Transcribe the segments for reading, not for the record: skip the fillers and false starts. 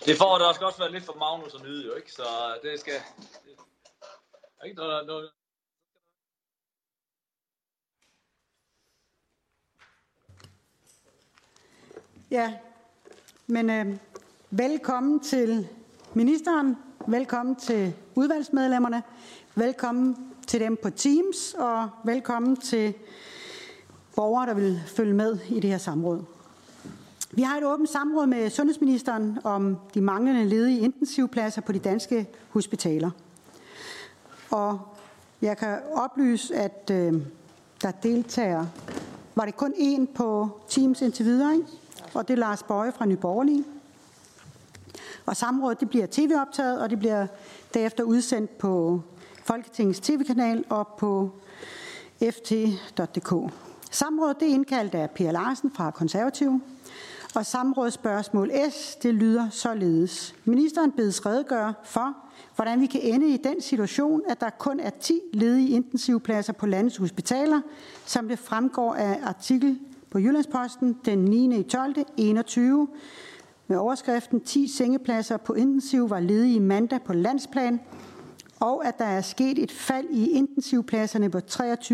Det får da også være lidt for Magnus og nyde, jo ikke? Så det skal... Ikke noget... Ja, men velkommen til ministeren, velkommen til udvalgsmedlemmerne, velkommen til dem på Teams, og velkommen til borgere, der vil følge med i det her samråd. Vi har et åbent samråd med sundhedsministeren om de manglende ledige intensivpladser på de danske hospitaler. Og jeg kan oplyse, at der deltager, var det kun én på Teams indtil videre, ikke? Og det er Lars Bøje fra Nye Borgerlige. Og samrådet det bliver tv-optaget, og det bliver derefter udsendt på Folketingets tv-kanal og på ft.dk. Samrådet det er indkaldt af Per Larsen fra Konservative. Og samrådsspørgsmål S, det lyder således. Ministeren bedes redegøre for, hvordan vi kan ende i den situation, at der kun er 10 ledige intensivpladser på landets hospitaler, som det fremgår af artikel på Jyllandsposten den 9.12.21 med overskriften 10 sengepladser på intensiv var ledige mandag på landsplan, og at der er sket et fald i intensivpladserne på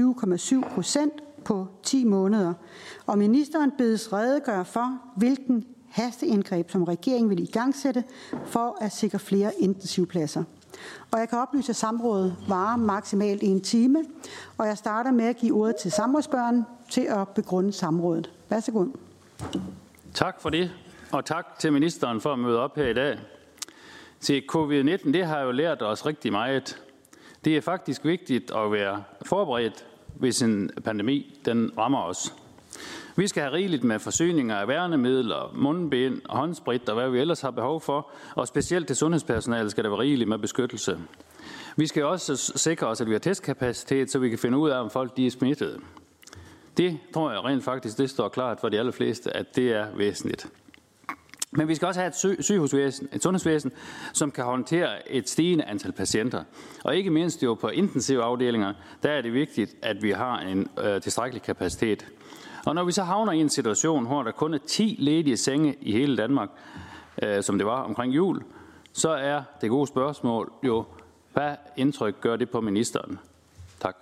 23,7% på 10 måneder. Og ministeren bedes redegøre for, hvilken hasteindgreb, som regeringen vil igangsætte for at sikre flere intensivpladser. Og jeg kan oplyse, at samrådet varer maksimalt 1 time, og jeg starter med at give ordet til samrådsspørgeren til at begrunde samrådet. Værsgo. Tak for det, og tak til ministeren for at møde op her i dag. Til covid-19, det har jo lært os rigtig meget. Det er faktisk vigtigt at være forberedt, hvis en pandemi den rammer os. Vi skal have rigeligt med forsyninger af værnemidler, mundbind, håndsprit og hvad vi ellers har behov for, og specielt til sundhedspersonale skal der være rigeligt med beskyttelse. Vi skal også sikre os, at vi har testkapacitet, så vi kan finde ud af, om folk de er smittede. Det tror jeg rent faktisk, det står klart for de allerfleste, at det er væsentligt. Men vi skal også have et sygehusvæsen, et sundhedsvæsen, som kan håndtere et stigende antal patienter. Og ikke mindst jo på intensive afdelinger, der er det vigtigt, at vi har en tilstrækkelig kapacitet. Og når vi så havner i en situation, hvor der kun er 10 ledige senge i hele Danmark, som det var omkring jul, så er det gode spørgsmål jo, hvad indtryk gør det på ministeren? Tak.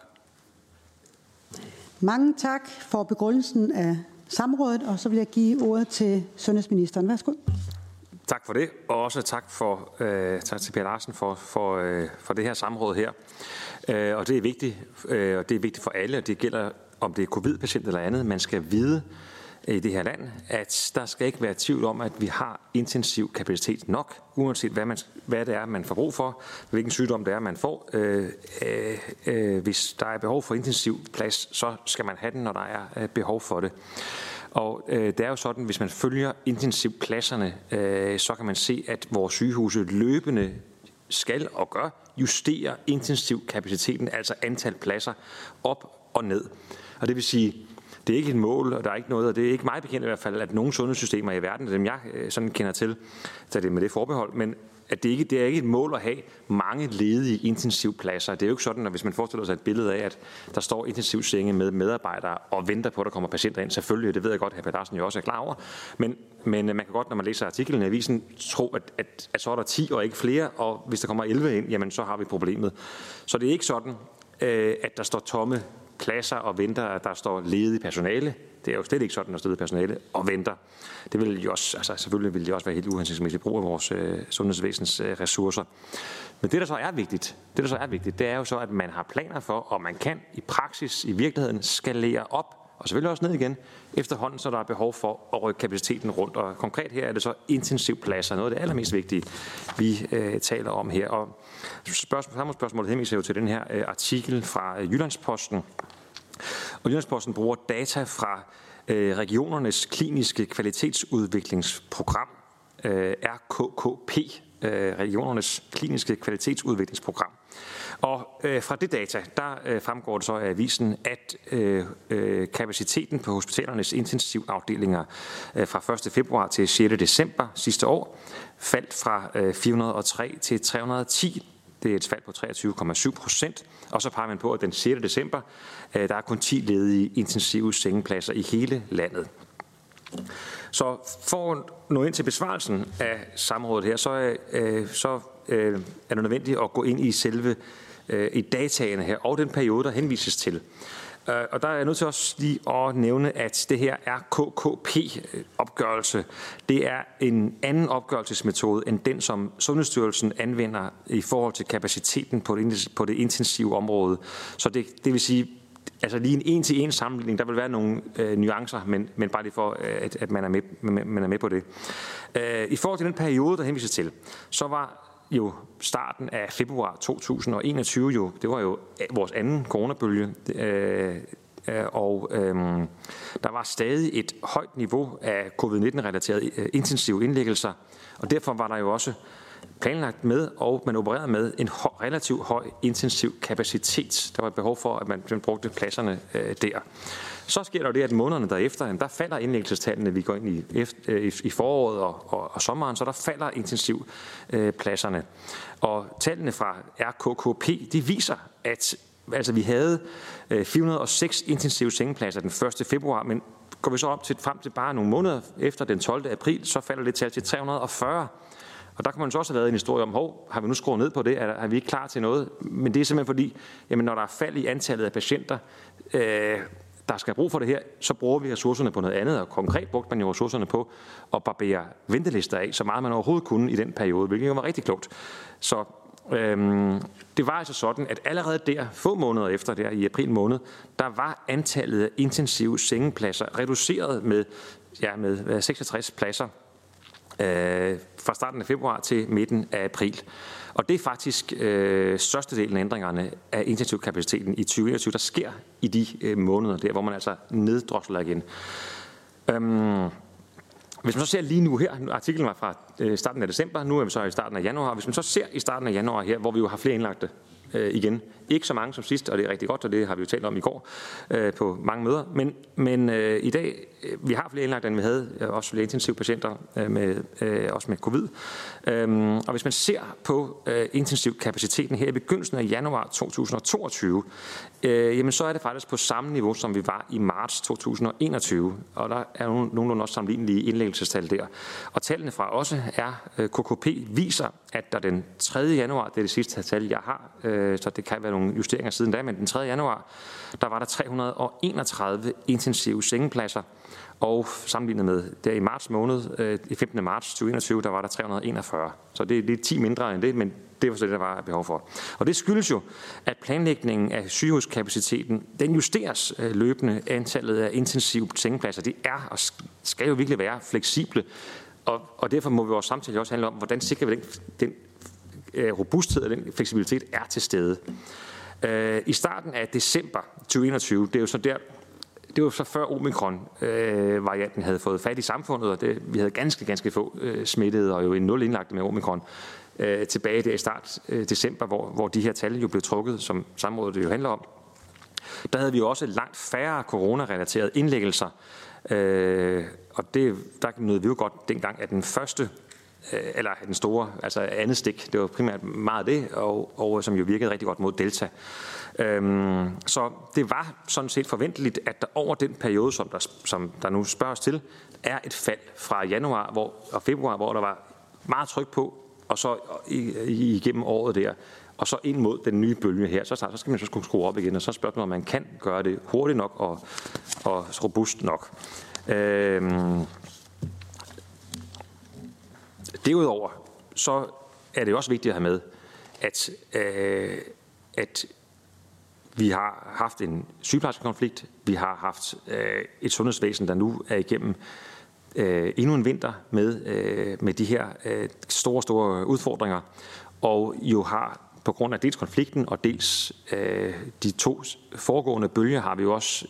Mange tak for begrundelsen af samrådet, og så vil jeg give ordet til sundhedsministeren. Værsgo. Tak for det, og også tak til Per Larsen for det her samråd her. Og det er vigtigt, og det er vigtigt for alle, og det gælder, om det er covid-patient eller andet. Man skal vide i det her land, at der skal ikke være tvivl om, at vi har intensiv kapacitet nok, uanset hvad det er, man får brug for, hvilken sygdom det er, man får. Hvis der er behov for intensiv plads, så skal man have den, når der er behov for det. Og det er jo sådan, hvis man følger intensivpladserne, så kan man se, at vores sygehuse løbende skal og gør justere intensivkapaciteten, altså antal pladser, op og ned. Og det vil sige, det er ikke et mål, og der er ikke noget, og det er ikke meget bekendt i hvert fald, at nogle sundhedssystemer i verden, dem jeg sådan kender til, så det er med det forbehold, men at det er ikke et mål at have mange ledige intensivpladser. Det er jo ikke sådan, at hvis man forestiller sig et billede af, at der står intensivsenge med medarbejdere og venter på, at der kommer patienter ind. Selvfølgelig, det ved jeg godt, at hr. Per Larsen jo også er klar over. Men man kan godt, når man læser artiklen i avisen, tro, at så er der 10 og ikke flere, og hvis der kommer 11 ind, jamen så har vi problemet. Så det er ikke sådan, at der står tomme pladser og venter, at der står ledig personale. Det er jo slet ikke sådan, at der står personale og venter. Det vil jo også, altså selvfølgelig vil det også være helt uhensigtsmæssigt brug af vores sundhedsvæsens ressourcer. Men det, der så er vigtigt, det er jo så, at man har planer for, og man kan i praksis, i virkeligheden, skalere op, og selvfølgelig også ned igen, efterhånden, så der er behov for at rykke kapaciteten rundt. Og konkret her er det så intensivpladser, noget af det allermest vigtige, vi taler om her. Og spørgsmålet henviser jo til den her artikel fra Jyllandsposten. Og Jyllandsposten bruger data fra regionernes kliniske kvalitetsudviklingsprogram, RKKP, regionernes kliniske kvalitetsudviklingsprogram. Og fra det data, der fremgår det så af avisen, at kapaciteten på hospitalernes intensivafdelinger fra 1. februar til 6. december sidste år faldt fra 403 til 310. Det er et fald på 23,7%. Og så peger man på, at den 6. december, der er kun 10 ledige intensive sengepladser i hele landet. Så for at nå ind til besvarelsen af samrådet her, så er det nødvendigt at gå ind i selve i dataene her, og den periode, der henvises til. Og der er jeg nødt til også lige at nævne, at det her RKKP-opgørelse, det er en anden opgørelsesmetode, end den, som Sundhedsstyrelsen anvender i forhold til kapaciteten på det intensive område. Så det vil sige, altså lige en en-til-en sammenligning, der vil være nogle nuancer, men bare lige for, at man er med på det. I forhold til den periode, der henvises til, så var jo starten af februar 2021 jo, det var jo vores anden coronabølge, og der var stadig et højt niveau af covid-19-relaterede intensive indlæggelser, og derfor var der jo også planlagt med, og man opererede med en relativt høj intensiv kapacitet. Der var behov for, at man brugte pladserne der. Så sker der jo det, at månederne derefter, der falder indlæggelsestallene, vi går ind i foråret og sommeren, så der falder intensivpladserne. Og tallene fra RKKP, de viser, at altså, vi havde 406 intensive sengepladser den 1. februar, men går vi så frem til bare nogle måneder efter den 12. april, så falder det tal til 340. Og der kan man så også have lavet en historie om, har vi nu skruet ned på det? Er vi ikke klar til noget? Men det er simpelthen fordi, jamen, når der er fald i antallet af patienter, der skal have brug for det her, så bruger vi ressourcerne på noget andet, og konkret brugte man jo ressourcerne på at barbere ventelister af, så meget man overhovedet kunne i den periode, hvilket jo var rigtig klogt. Så det var altså sådan, at allerede der, få måneder efter der i april måned, der var antallet af intensive sengepladser reduceret med 66 pladser fra starten af februar til midten af april. Og det er faktisk størstedelen af ændringerne af intensivkapaciteten i 2021, der sker i de måneder der, hvor man altså neddrosler igen. Hvis man så ser lige nu her, artiklen var fra starten af december, nu er vi så i starten af januar. Hvis man så ser i starten af januar her, hvor vi jo har flere indlagte igen. Ikke så mange som sidst, og det er rigtig godt, og det har vi jo talt om i går på mange møder. Men i dag, vi har flere indlagte, end vi havde, også flere intensivpatienter, også med covid. Og hvis man ser på intensivkapaciteten her i begyndelsen af januar 2022, jamen så er det faktisk på samme niveau, som vi var i marts 2021. Og der er nogenlunde også sammenlignelige indlæggelsestal der. Og tallene fra også RKKP viser, at der den 3. januar, det er det sidste tal, jeg har, så det kan være nogle justeringer siden da, men den 3. januar, der var der 331 intensive sengepladser, og sammenlignet med der i marts måned, i 15. marts 2021, der var der 341. Så det er lidt 10 mindre end det, men det var så det, der var behov for. Og det skyldes jo, at planlægningen af sygehuskapaciteten, den justeres løbende. Antallet af intensive sengepladser, det er og skal jo virkelig være fleksible, og derfor må vi også samtidig også handle om, hvordan sikrer vi den robusthed og den fleksibilitet er til stede. I starten af december 2021, det er jo så der, det var så før omikron-varianten havde fået fat i samfundet, og vi havde ganske få smittede, og jo en 0 indlagte med omikron tilbage der i start december, hvor de her tal jo blev trukket, som samrådet det jo handler om. Der havde vi jo også langt færre coronarelaterede indlæggelser, og der nåede vi jo godt dengang, at den første eller den store, altså andet stik, det var primært meget det, og som jo virkede rigtig godt mod Delta. Så det var sådan set forventeligt, at der over den periode, som der nu spørges til, er et fald fra januar og februar, hvor der var meget tryk på, og så igennem året der, og så ind mod den nye bølge her, så skal man så skrue op igen, og så spørger man, om man kan gøre det hurtigt nok og robust nok. Derudover så er det også vigtigt at have med, at vi har haft en sygeplejerskekonflikt, vi har haft et sundhedsvæsen, der nu er igennem endnu en vinter med de her store udfordringer, og jo har på grund af dels konflikten og dels de 2 foregående bølger, har vi jo også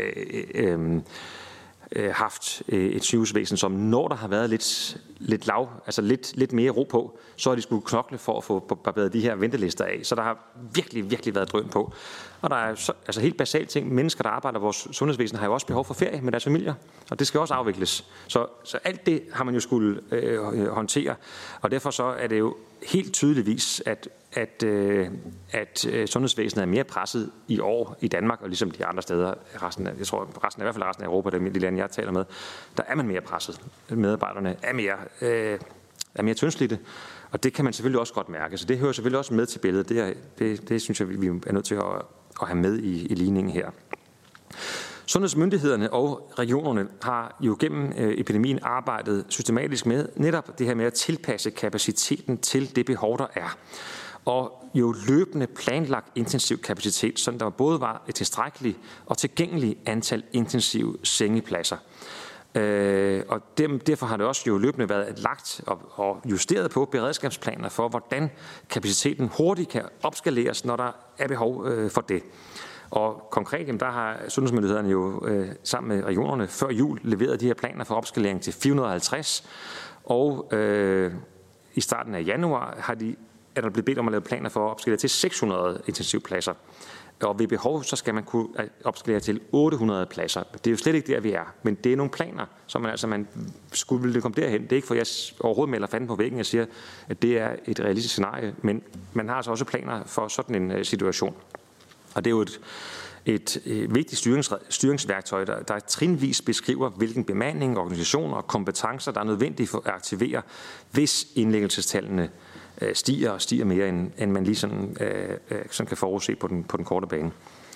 haft et sygehusvæsen, som når der har været lidt mere ro på, så har de skulle knokle for at få barberet de her ventelister af. Så der har virkelig været drøn på. Og der er altså helt basalt ting. Mennesker, der arbejder i vores sundhedsvæsen, har jo også behov for ferie med deres familier, og det skal også afvikles. Så alt det har man jo skulle håndtere, og derfor så er det jo helt tydeligvis, at at sundhedsvæsenet er mere presset i år i Danmark, og ligesom de andre steder, i hvert fald resten af Europa, de lande, jeg taler med, der er man mere presset. Medarbejderne er mere tyndslidte, og det kan man selvfølgelig også godt mærke. Så det hører selvfølgelig også med til billedet. Det synes jeg, vi er nødt til at have med i ligningen her. Sundhedsmyndighederne og regionerne har jo gennem epidemien arbejdet systematisk med netop det her med at tilpasse kapaciteten til det behov, der er. Og jo løbende planlagt intensiv kapacitet, så der både var et tilstrækkeligt og tilgængeligt antal intensive sengepladser. Og derfor har det også jo løbende været lagt og justeret på beredskabsplaner for, hvordan kapaciteten hurtigt kan opskaleres, når der er behov for det. Og konkret, der har sundhedsmyndighederne jo sammen med regionerne før jul leveret de her planer for opskalering til 450, og i starten af januar er der blevet bedt om at lave planer for at opskalere til 600 intensivpladser. Og ved behov, så skal man kunne opskalere til 800 pladser. Det er jo slet ikke der, vi er, men det er nogle planer, som man skulle ville komme derhen. Det er ikke, for jeg overhovedet melder fanden på væggen og siger, at det er et realistisk scenarie, men man har altså også planer for sådan en situation. Og det er jo et vigtigt styringsværktøj, der trinvis beskriver, hvilken bemanding, organisation og kompetencer, der er nødvendige for at aktivere, hvis indlæggelsestallene stiger mere, end man lige sådan kan forudse på den korte bane.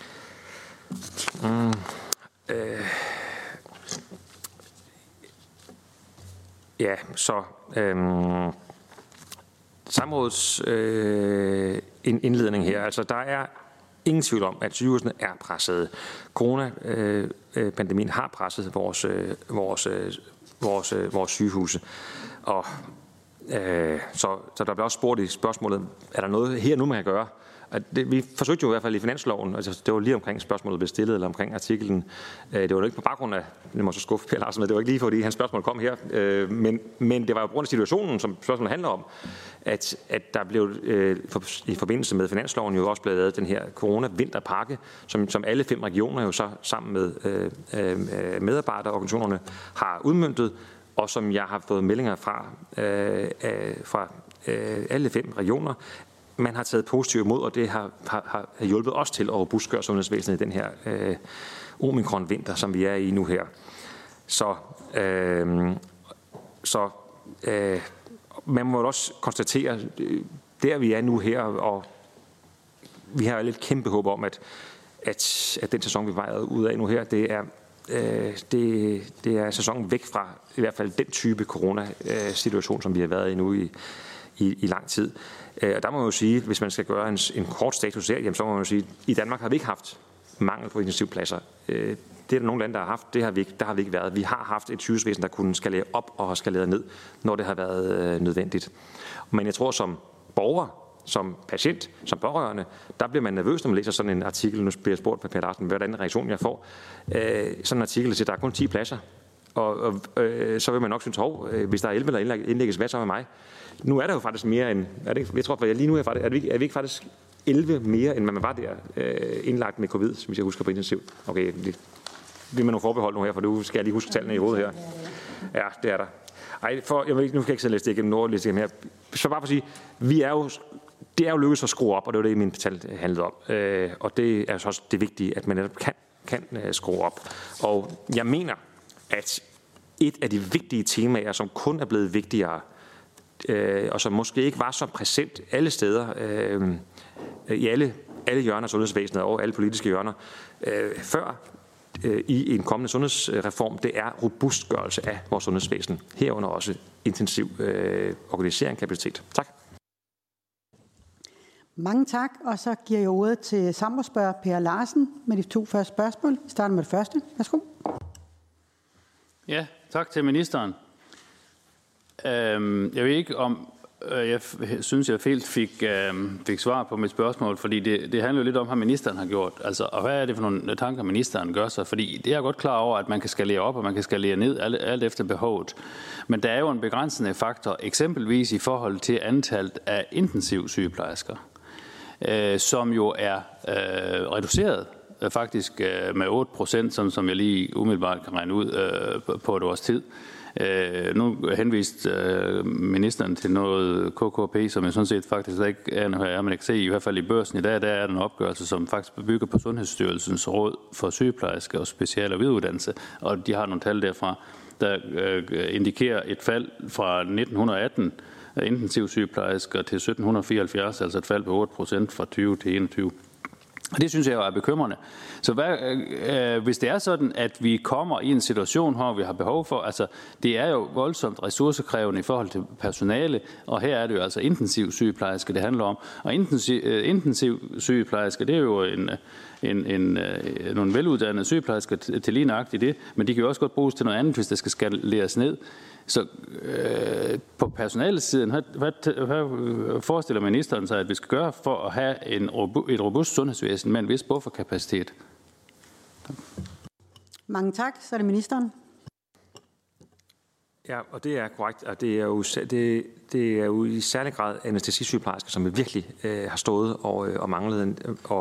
Ja, så samrådets indledning her. Altså, der er ingen tvivl om, at sygehusene er presset. Coronapandemien har presset vores sygehuse. Og så der bliver også spurgt i spørgsmålet, er der noget her nu, man kan gøre? Vi forsøgte jo i hvert fald i finansloven, altså det var lige omkring spørgsmålet blev stillet, eller omkring artiklen. Det var jo ikke på baggrund af, det må så skuffe Per Larsen, men det var ikke lige fordi hans spørgsmål kom her, men det var jo på grund af situationen, som spørgsmålet handler om, at der blev i forbindelse med finansloven jo også blevet lavet den her corona-vinterpakke, som alle 5 regioner jo så sammen med medarbejderorganisationerne har udmøntet, og som jeg har fået meldinger fra alle 5 regioner. Man har taget positivt imod, og det har hjulpet os til at robustgøre sundhedsvæsenet i den her omikron-vinter, som vi er i nu her. Så man må også konstatere, der vi er nu her, og vi har lidt kæmpe håb om, at den sæson, vi vejrer ud af nu her, det er sæsonen væk fra i hvert fald den type coronasituation, som vi har været i nu i lang tid. Og der må man jo sige, hvis man skal gøre en kort status der, jamen, så må man jo sige, at i Danmark har vi ikke haft mangel på intensivpladser. Det er der nogle lande, der har haft. Der har vi ikke været. Vi har haft et sygehusvæsen, der kunne skalere op og har skaleret ned, når det har været nødvendigt. Men jeg tror, som borger, som patient, som pårørende, der bliver man nervøs, når man læser sådan en artikel. Nu bliver jeg spurgt på Per Larsen, hvordan reaktion jeg får. Sådan en artikel, der siger, at der er kun 10 pladser. Og så vil man nok synes, hvis der er 11 eller indlægges, hvad så med mig? Nu er der jo faktisk mere end, jeg tror, at lige nu er vi ikke faktisk 11 mere, end man var der indlagt med covid, hvis jeg husker på intensiv. Okay, det vil man nogle forbehold nu her, for nu skal jeg lige huske tallene i hovedet her. Ja, det er der. Nu kan jeg ikke selv læse det igennem her. Så bare for at sige, det er jo lykkedes at skrue op, og det var det, min tal handlede om. Og det er så også det vigtige, at man netop kan skrue op. Og jeg mener, at et af de vigtige temaer, som kun er blevet vigtigere, og som måske ikke var så præsent alle steder, i alle hjørner af sundhedsvæsenet og alle politiske hjørner, før i en kommende sundhedsreform, det er robustgørelse af vores sundhedsvæsen. Herunder også intensiv organisering kapacitet. Tak. Mange tak, og så giver jeg ordet til samrådsspørger Per Larsen med de 2 første spørgsmål. Vi starter med det første. Værsgo. Ja, tak til ministeren. Jeg ved ikke om, jeg synes, jeg helt fik svar på mit spørgsmål, fordi det handler jo lidt om, hvad ministeren har gjort. Altså, og hvad er det for nogle tanker, ministeren gør sig? Fordi det er jeg godt klar over, at man kan skalere op, og man kan skalere ned, alt efter behovet. Men der er jo en begrænsende faktor, eksempelvis i forhold til antallet af intensivsygeplejersker, som jo er reduceret faktisk med 8%, som jeg lige umiddelbart kan regne ud på et års tid. Nu henviste ministeren til noget KKP, som jeg sådan set faktisk ikke er, man kan se i hvert fald i børsen i dag, der er en opgørelse, som faktisk bygger på Sundhedsstyrelsens råd for sygeplejersker og special- og videreuddannelse, og de har nogle tal derfra, der indikerer et fald fra 1918 intensivsygeplejersker til 1774, altså et fald på 8% fra 20 til 21. Og det synes jeg er bekymrende. Så hvis det er sådan, at vi kommer i en situation, hvor vi har behov for, altså det er jo voldsomt ressourcekrævende i forhold til personale, og her er det jo altså intensivsygeplejersker, det handler om. Og intensivsygeplejersker, det er jo nogle veluddannede sygeplejersker til lige nøjagtigt det, men de kan jo også godt bruges til noget andet, hvis det skal skaleres ned. Så på personalesiden, hvad forestiller ministeren sig, at vi skal gøre for at have et robust sundhedsvæsen med en vis bufferkapacitet? Mange tak. Så er det ministeren. Ja, og det er korrekt, og det er jo i særlig grad anæstesisygeplejersker, som vi virkelig har stået og manglet,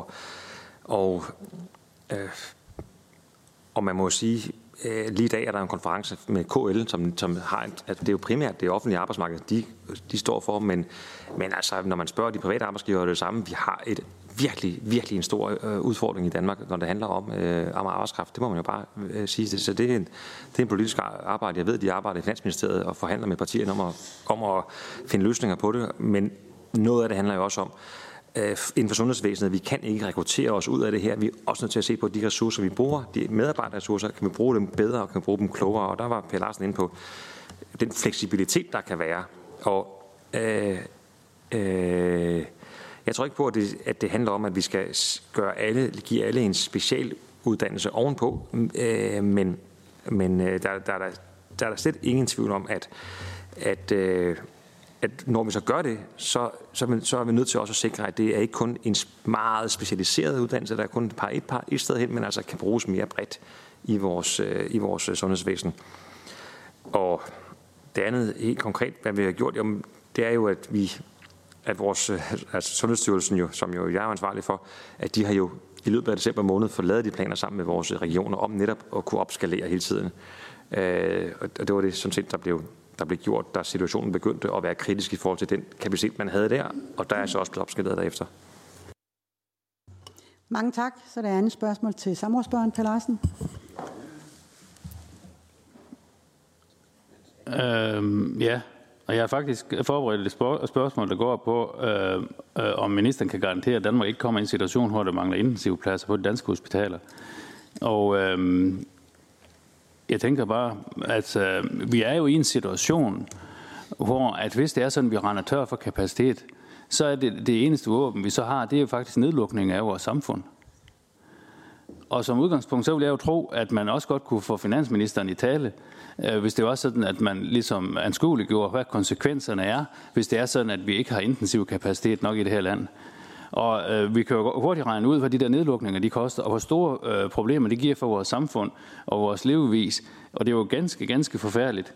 og man må sige, lige i dag er der en konference med KL, som har, at det er jo primært det offentlige arbejdsmarked, de står for, men altså, når man spørger de private arbejdsgivere, det samme. Vi har virkelig en stor udfordring i Danmark, når det handler om arbejdskraft. Det må man jo bare sige. Så det er en politisk arbejde. Jeg ved, de arbejder i Finansministeriet og forhandler med partierne om at finde løsninger på det, men noget af det handler jo også om, inden for sundhedsvæsenet, vi kan ikke rekruttere os ud af det her. Vi er også nødt til at se på de ressourcer, vi bruger. De medarbejderressourcer, kan vi bruge dem bedre og kan vi bruge dem klogere. Og der var Per Larsen inde på den fleksibilitet, der kan være. Og jeg tror ikke på, at det handler om, at vi skal give alle en specialuddannelse ovenpå. Men der er der slet ingen tvivl om, at når vi så gør det, så er vi nødt til også at sikre, at det er ikke kun en meget specialiseret uddannelse, der er kun et sted hen, men altså kan bruges mere bredt i vores sundhedsvæsen. Og det andet helt konkret, hvad vi har gjort, det er jo, at vores Sundhedsstyrelsen, som jeg er ansvarlig for, at de har jo i løbet af december måned fået lavet de planer sammen med vores regioner om netop at kunne opskalere hele tiden. Og det var det sådan set, der blev gjort, da situationen begyndte at være kritisk i forhold til den kapacitet, man havde der, og der er så også blevet opskaleret derefter. Mange tak. Så er der andet spørgsmål til samrådsspørgeren, Per Larsen. Ja, og jeg har faktisk forberedt et spørgsmål, der går på, om ministeren kan garantere, at Danmark ikke kommer i en situation, hvor der mangler intensivpladser på de danske hospitaler. Og jeg tænker bare, at vi er jo i en situation, hvor at hvis det er sådan, at vi render tør for kapacitet, så er det eneste våben, vi så har, det er jo faktisk nedlukning af vores samfund. Og som udgangspunkt, så vil jeg jo tro, at man også godt kunne få finansministeren i tale, hvis det var sådan, at man ligesom anskueliggjorde, hvad konsekvenserne er, hvis det er sådan, at vi ikke har intensiv kapacitet nok i det her land. Og vi kan jo hurtigt regne ud, hvad de der nedlukninger de koster, og hvor store problemer det giver for vores samfund og vores levevis. Og det er jo ganske forfærdeligt.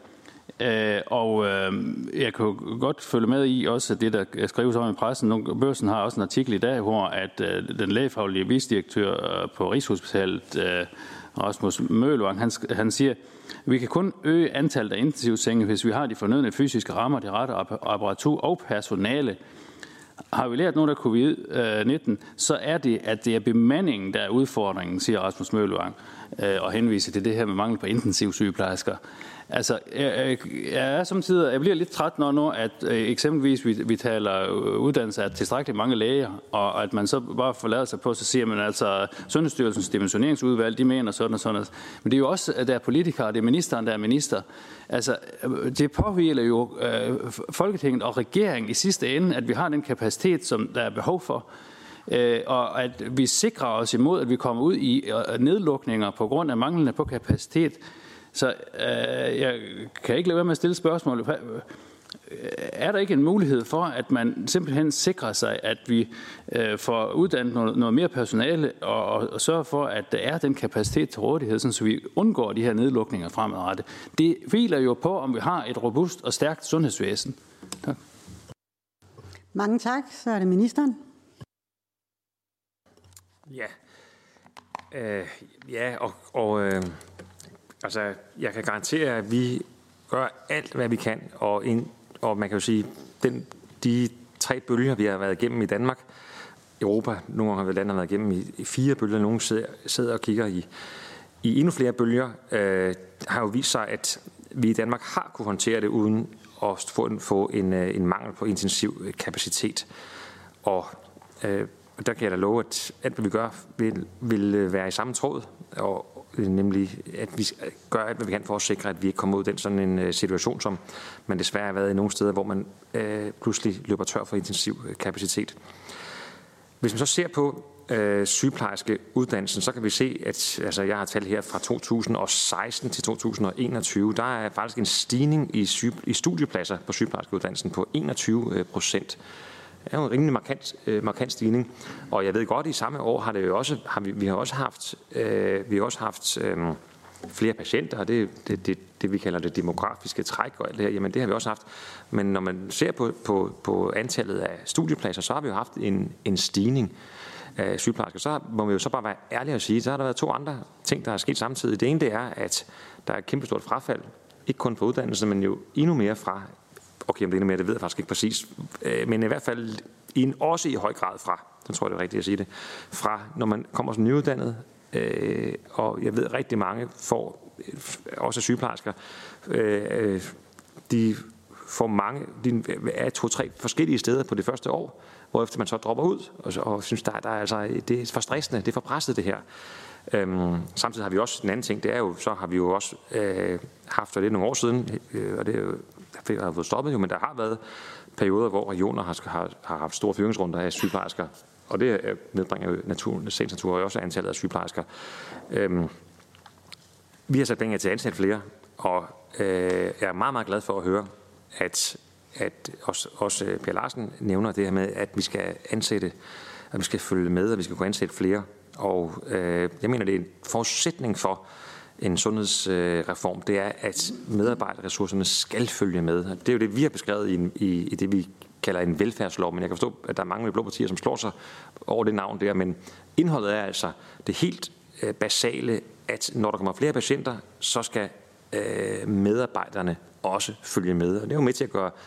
Jeg kan jo godt følge med i også det, der skrives om i pressen. Børsen har også en artikel i dag, hvor at den lægefaglige vicedirektør på Rigshospitalet, Rasmus Møhlevang, han siger, vi kan kun øge antallet af intensivsenge, hvis vi har de fornødne fysiske rammer, det rette apparatur og personale. Har vi lært noget af covid-19, så er det, at det er bemandingen, der er udfordringen, siger Rasmus Møhlevang, og henviser til det her med mangel på intensivsygeplejersker. Altså, jeg bliver lidt træt, når at eksempelvis vi taler uddannelse af tilstrækkeligt mange læger, og at man så bare forlader sig på, så siger man altså, Sundhedsstyrelsens dimensioneringsudvalg, de mener sådan og sådan. Men det er jo også, at der er politikere, det er ministeren, der er minister. Altså, det påhviler jo Folketinget og regeringen i sidste ende, at vi har den kapacitet, som der er behov for. Og at vi sikrer os imod, at vi kommer ud i nedlukninger på grund af manglende på kapacitet. Så jeg kan ikke lade være med at stille spørgsmål. Er der ikke en mulighed for, at man simpelthen sikrer sig, at vi får uddannet noget mere personale og sørger for, at der er den kapacitet til rådighed, så vi undgår de her nedlukninger fremadrettet? Det hviler jo på, om vi har et robust og stærkt sundhedsvæsen. Tak. Mange tak. Så er det ministeren. Ja. Altså, jeg kan garantere, at vi gør alt, hvad vi kan, og man kan jo sige, de 3 bølger, vi har været igennem i Danmark, Europa, nogle gange har landet været igennem i 4 bølger, nogle sidder og kigger i endnu flere bølger, har jo vist sig, at vi i Danmark har kunne håndtere det uden at få en mangel på intensiv kapacitet. Og der kan jeg da love, at alt, hvad vi gør, vil være i samme tråd, og nemlig, at vi gør alt, hvad vi kan for at sikre, at vi ikke kommer ud i sådan en situation, som man desværre har været i nogle steder, hvor man pludselig løber tør for intensiv kapacitet. Hvis man så ser på sygeplejerskeuddannelsen, så kan vi se, at jeg har talt her fra 2016 til 2021, der er faktisk en stigning i studiepladser på sygeplejerskeuddannelsen på 21%. Det er jo en rimelig markant stigning, og jeg ved godt, at i samme år har det jo også, vi har også haft flere patienter, og det vi kalder det demografiske træk og alt det her, jamen det har vi også haft. Men når man ser på antallet af studiepladser, så har vi jo haft en stigning af sygeplejersker. Så må vi jo så bare være ærlige og sige, så har der været 2 andre ting, der er sket samtidig. Det ene, det er, at der er et kæmpestort frafald, ikke kun fra uddannelse, men jo endnu mere fra, okay, om det er endnu mere, det ved jeg faktisk ikke præcis, men i hvert fald også i høj grad fra, så tror jeg, det er rigtigt at sige det, fra når man kommer som nyuddannet, og jeg ved rigtig mange får, også sygeplejersker, de får mange, de er 2-3 forskellige steder på det første år, hvorefter man så dropper ud, og synes, der er altså, det er for stressende, det er for presset det her. Samtidig har vi også en anden ting, det er jo, så har vi jo også haft, og det er nogle år siden, og det er jo, det har fået stoppet jo, men der har været perioder, hvor regioner har haft store fyringsrunder af sygeplejersker, og det nedbringer jo sagens natur også antallet af sygeplejersker. Vi har sat penge til at ansætte flere, og jeg er meget, meget glad for at høre, at også Per Larsen nævner det her med, at vi skal ansætte, at vi skal følge med, og vi skal kunne ansætte flere. Og jeg mener, det er en forudsætning for en sundhedsreform, det er, at medarbejderressourcerne skal følge med. Det er jo det, vi har beskrevet i det, vi kalder en velfærdslov, men jeg kan forstå, at der er mange blå partier, som slår sig over det navn der, men indholdet er altså det helt basale, at når der kommer flere patienter, så skal medarbejderne også følge med. Og det er jo med til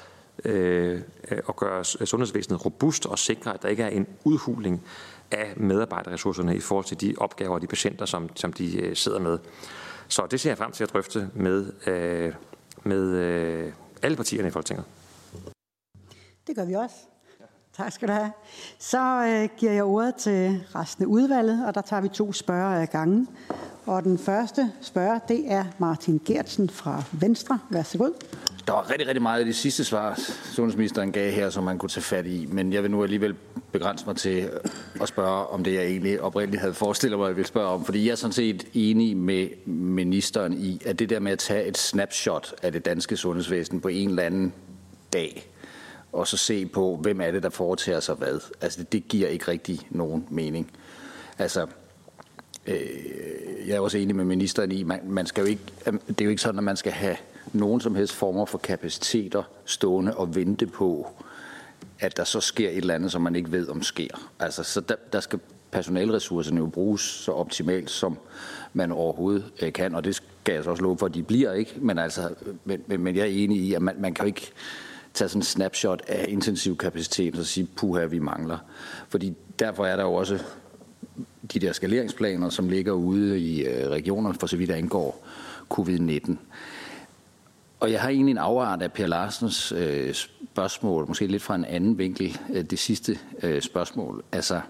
at gøre sundhedsvæsenet robust og sikre, at der ikke er en udhuling af medarbejderressourcerne i forhold til de opgaver og de patienter, som de sidder med. Så det ser jeg frem til at drøfte med alle partierne i Folketinget. Det gør vi også. Tak skal du have. Så giver jeg ordet til resten af udvalget, og der tager vi 2 spørgere ad gangen. Og den første spørger, det er Martin Geertsen fra Venstre. Værsgo. Der var rigtig, rigtig meget af de sidste svar, sundhedsministeren gav her, som man kunne tage fat i. Men jeg vil nu alligevel begrænse mig til at spørge om det, jeg egentlig oprindeligt havde forestillet mig, at jeg ville spørge om. Fordi jeg er sådan set enig med ministeren i, at det der med at tage et snapshot af det danske sundhedsvæsen på en eller anden dag, og så se på, hvem er det, der foretager sig hvad. Altså, det giver ikke rigtig nogen mening. Altså, jeg er også enig med ministeren i, man skal jo ikke, det er jo ikke sådan, at man skal have nogen som helst former for kapaciteter stående og vente på, at der så sker et eller andet, som man ikke ved, om sker. Altså, så der skal personaleressourcerne jo bruges så optimalt, som man overhovedet kan, og det skal jeg så også love for, at de bliver, ikke? Men jeg er enig i, at man kan jo ikke tage sådan en snapshot af intensiv kapacitet og sige, puha, vi mangler. Fordi derfor er der jo også de der skaleringsplaner, som ligger ude i regionerne, for så vidt angår covid-19. Og jeg har egentlig en afart af Per Larsens spørgsmål, måske lidt fra en anden vinkel, det sidste spørgsmål. Altså,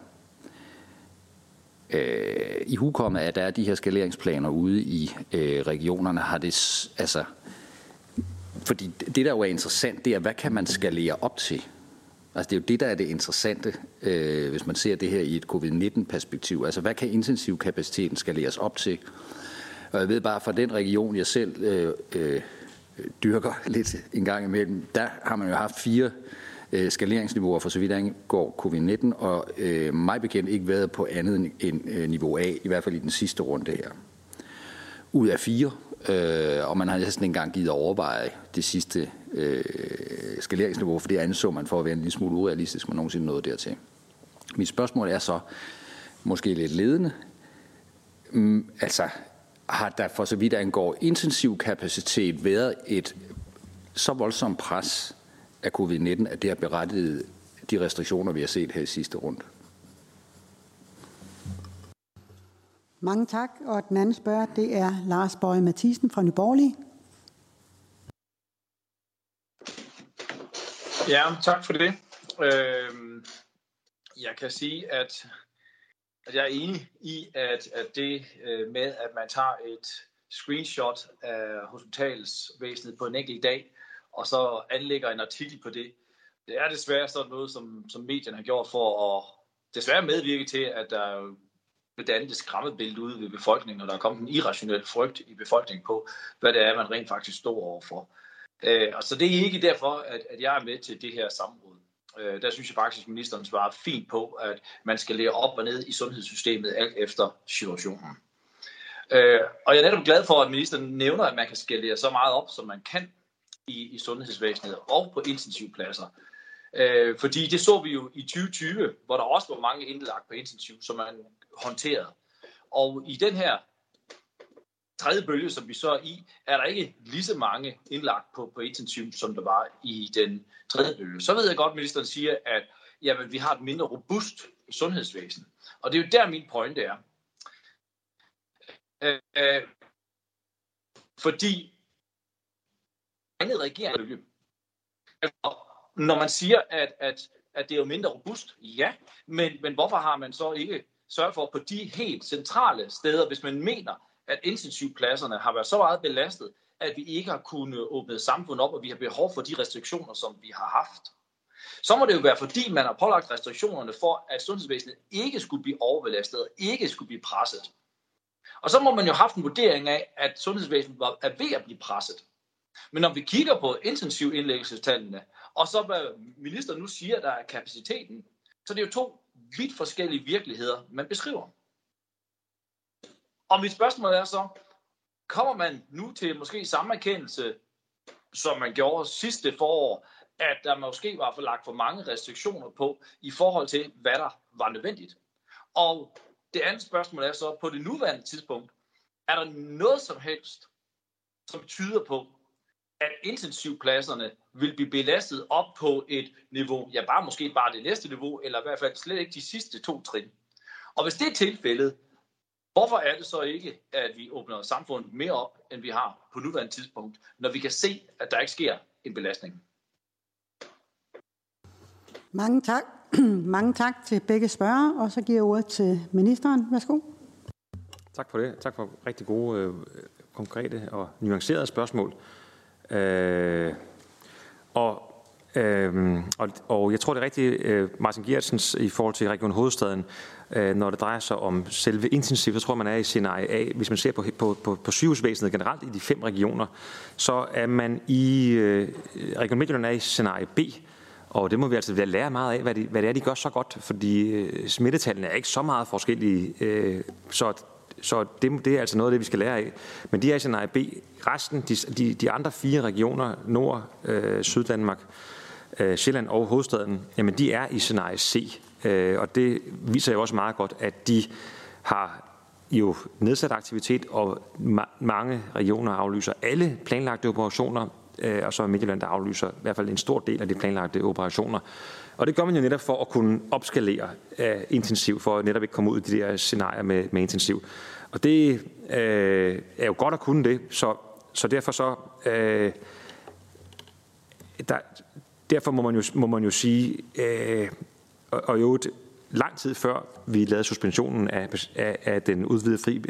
i hukommet, at der er de her skaleringsplaner ude i regionerne, har det, altså, fordi det, der jo er interessant, det er, hvad kan man skalere op til? Altså, det er jo det, der er det interessante, hvis man ser det her i et covid-19-perspektiv. Altså, hvad kan intensivkapaciteten skaleres op til? Og jeg ved bare, fra den region, jeg selv dyrker lidt en gang imellem, der har man jo haft 4 skaleringsniveauer for så vidt angår covid-19, og mig bekendt ikke været på andet end niveau A, i hvert fald i den sidste runde her. Ud af 4, og man har næsten ikke engang givet at overveje det sidste skaleringsniveau, for det anså man for at være en lille smule urealistisk, man nogensinde nåede dertil. Mit spørgsmål er så, måske lidt ledende, har der for så vidt angår intensiv kapacitet været et så voldsomt pres af covid-19, at det har berettiget de restriktioner, vi har set her i sidste runde? Mange tak. Og den anden spørger, det er Lars Boje Mathiesen fra Nye Borgerlige. Ja, tak for det. Jeg kan sige, at jeg er enig i, at det med, at man tager et screenshot af hospitalsvæsenet på en enkelt dag, og så anlægger en artikel på det, det er desværre sådan noget, som medierne har gjort for at desværre medvirke til, at der er dannet et skræmmebillede ude ved befolkningen, og der er kommet en irrationel frygt i befolkningen på, hvad det er, man rent faktisk står overfor. Og så det er ikke derfor, at jeg er med til det her samråd. Der synes jeg faktisk, at ministeren svarer fint på, at man skal lære op og ned i sundhedssystemet alt efter situationen. Og jeg er netop glad for, at ministeren nævner, at man kan skalere så meget op, som man kan i sundhedsvæsenet og på intensivpladser. Fordi det så vi jo i 2020, hvor der også var mange indlagt på intensiv, som man håndterede. Og i den her tredje bølge, som vi så er i, er der ikke lige så mange indlagt på intensiv, som der var i den tredje bølge. Så ved jeg godt, at ministeren siger, at jamen, vi har et mindre robust sundhedsvæsen. Og det er jo der, min pointe er. Fordi en regering, når man siger, at det er jo mindre robust, ja, men hvorfor har man så ikke sørget for på de helt centrale steder, hvis man mener, at intensivpladserne har været så meget belastet, at vi ikke har kunnet åbne samfundet op, og vi har behov for de restriktioner, som vi har haft. Så må det jo være, fordi man har pålagt restriktionerne for, at sundhedsvæsenet ikke skulle blive overbelastet og ikke skulle blive presset. Og så må man jo have haft en vurdering af, at sundhedsvæsenet er ved at blive presset. Men når vi kigger på intensiv indlæggelsestallene, og så hvad ministeren nu siger, der er kapaciteten, så det er jo to vidt forskellige virkeligheder, man beskriver. Og mit spørgsmål er så, kommer man nu til måske samme erkendelse, som man gjorde sidste forår, at der måske var lagt for mange restriktioner på i forhold til, hvad der var nødvendigt? Og det andet spørgsmål er så, på det nuværende tidspunkt, er der noget som helst, som tyder på, at intensivpladserne vil blive belastet op på et niveau, ja måske bare det næste niveau, eller i hvert fald slet ikke de sidste 2 trin. Og hvis det er tilfældet, hvorfor er det så ikke, at vi åbner samfundet mere op, end vi har på nuværende tidspunkt, når vi kan se, at der ikke sker en belastning? Mange tak. Mange tak til begge spørgere, og så giver jeg ordet til ministeren. Værsgo. Tak for det. Tak for rigtig gode, konkrete og nuancerede spørgsmål. Og jeg tror, det er rigtigt, Martin Geertsens i forhold til Region Hovedstaden, når det drejer sig om selve intensiv, så tror jeg, man er i scenarie A. Hvis man ser på sygehusvæsenet generelt i de 5 regioner, så er man i Region Midtjylland er i scenarie B. Og det må vi altså lære meget af, hvad det er, de gør så godt, fordi smittetallene er ikke så meget forskellige, så det er altså noget af det, vi skal lære af. Men de er i scenarie B. Resten, de andre 4 regioner, Nord, Syddanmark, Sjælland og Hovedstaden, jamen de er i scenarie C. Og det viser jo også meget godt, at de har jo nedsat aktivitet, og mange regioner aflyser alle planlagte operationer, og så er Midtjylland, der aflyser i hvert fald en stor del af de planlagte operationer. Og det gør man jo netop for at kunne opskalere intensiv, for at netop ikke komme ud i de der scenarier med intensiv. Og det er jo godt at kunne det, så derfor så derfor må man jo sige, og jo lang tid før vi lavede suspensionen af den udvidede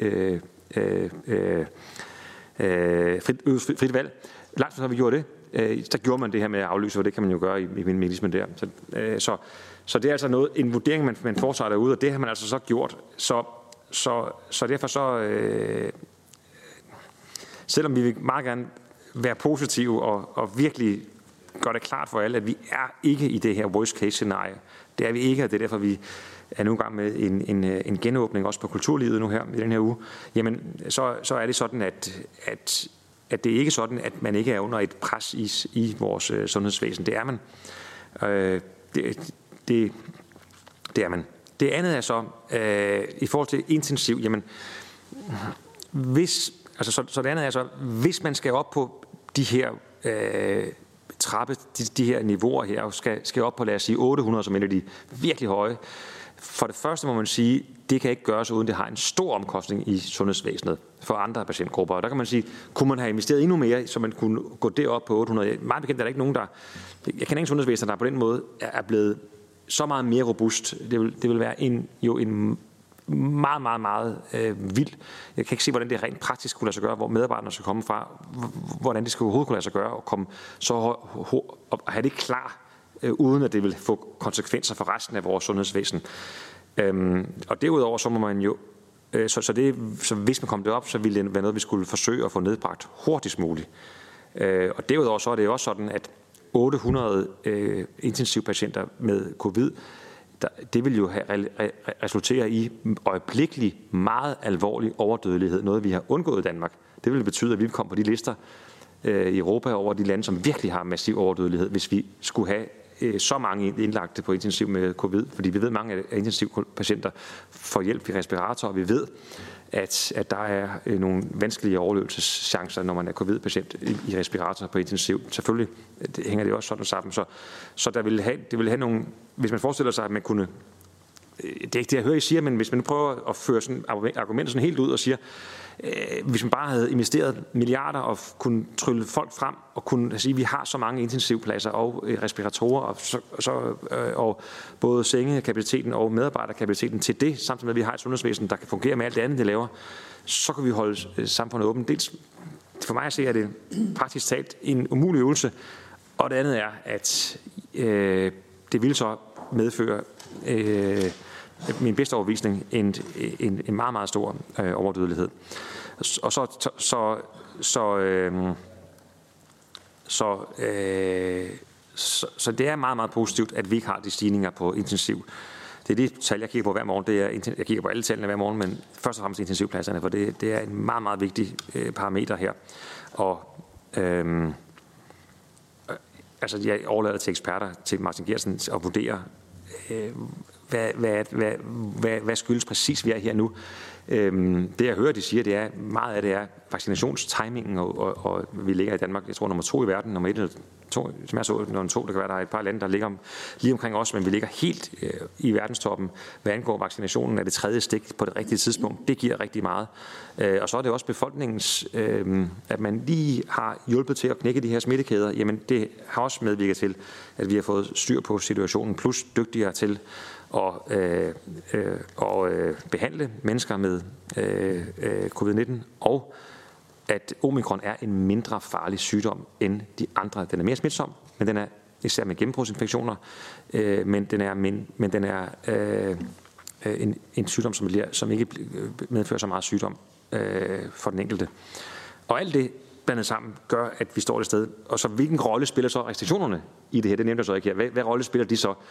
frit valg, langt før vi gjorde det, så gjorde man det her med at aflyse, og det kan man jo gøre i mekanismen der. Så det er altså en vurdering, man foretager derude, og det har man altså så gjort. Så derfor så, selvom vi vil meget gerne være positive og virkelig gøre det klart for alle, at vi er ikke i det her worst case scenarie. Det er vi ikke, og det er derfor, vi er nu i gang med en genåbning også på kulturlivet nu her i den her uge. Jamen, så er det sådan, at det er ikke sådan, at man ikke er under et pres i vores sundhedsvæsen. Det er man. Det er man. Det andet er så, i forhold til intensiv, jamen, Så det andet er hvis man skal op på de her trappe, de her niveauer her, og skal op på, lad os sige, 800 som en af de virkelig høje. For det første må man sige, det kan ikke gøres, uden det har en stor omkostning i sundhedsvæsenet for andre patientgrupper. Og der kan man sige, kunne man have investeret endnu mere, så man kunne gå derop på 800? Meget bekendt er der ikke nogen, jeg kender ingen sundhedsvæsen, der på den måde er blevet så meget mere robust. Det vil være en meget, meget, meget vild. Jeg kan ikke se, hvordan det rent praktisk kunne lade sig gøre, hvor medarbejderne skal komme fra, hvordan det skal overhovedet kunne lade sig gøre, og komme så og have det klar, uden at det vil få konsekvenser for resten af vores sundhedsvæsen. Og derudover så må man jo, så hvis man kom derop, så ville det være noget, vi skulle forsøge at få nedbragt hurtigst muligt. Og derudover så er det jo også sådan, at 800 intensivpatienter med covid, det vil jo resultere i øjeblikkelig meget alvorlig overdødelighed, noget vi har undgået i Danmark. Det vil betyde, at vi kom på de lister i Europa over de lande, som virkelig har massiv overdødelighed, hvis vi skulle have så mange indlagte på intensiv med covid, fordi vi ved, at mange af intensivpatienter får hjælp i respirator, og vi ved, at der er nogle vanskelige overlevelseschancer, når man er covid-patient i respirator på intensiv. Selvfølgelig hænger det også sådan sammen. Så det vil have nogle, hvis man forestiller sig, at man kunne, det er ikke det, jeg hører, I siger, men hvis man nu prøver at føre sådan argumenter sådan helt ud og siger, hvis man bare havde investeret milliarder og kunne trylle folk frem og kunne sige, at vi har så mange intensivpladser og respiratorer og både sengekapaciteten og medarbejderkapaciteten til det, samtidig med, at vi har et sundhedsvæsen, der kan fungere med alt det andet, det laver, så kan vi holde samfundet åbent. Dels for mig at se, at det praktisk talt en umulig øvelse, og det andet er, at det vil så medføre min bedste overbevisning en meget, meget stor overdødelighed. Og så det er meget, meget positivt, at vi ikke har de stigninger på intensiv. Det er det tal, jeg kigger på hver morgen. Jeg kigger på alle tallene hver morgen, men først og fremmest intensivpladserne, for det er en meget, meget vigtig parameter her. Og jeg overlader til eksperter, til Martin Geertsen, at vurdere, hvad skyldes præcis vi er her nu. Det jeg hører, de siger, det er meget af det er vaccinationstimingen, og vi ligger i Danmark, jeg tror nummer 2 i verden, nummer 1 eller 2, som jeg så, nummer 2, det kan være, der er et par lande, der ligger lige omkring os, men vi ligger helt i verdenstoppen, hvad angår vaccinationen af det 3. stik på det rigtige tidspunkt. Det giver rigtig meget. Og så er det også befolkningens, at man lige har hjulpet til at knække de her smittekæder, jamen det har også medvirket til, at vi har fået styr på situationen, plus dygtigere til og behandle mennesker med covid-19, og at omikron er en mindre farlig sygdom end de andre. Den er mere smitsom, men den er især med gennembrudsinfektioner, men den er en sygdom, som ikke medfører så meget sygdom for den enkelte. Og alt det blandet sammen gør, at vi står et sted. Og så hvilken rolle spiller så restriktionerne i det her? Det nævnte jeg så ikke her. Hvad rolle spiller de så?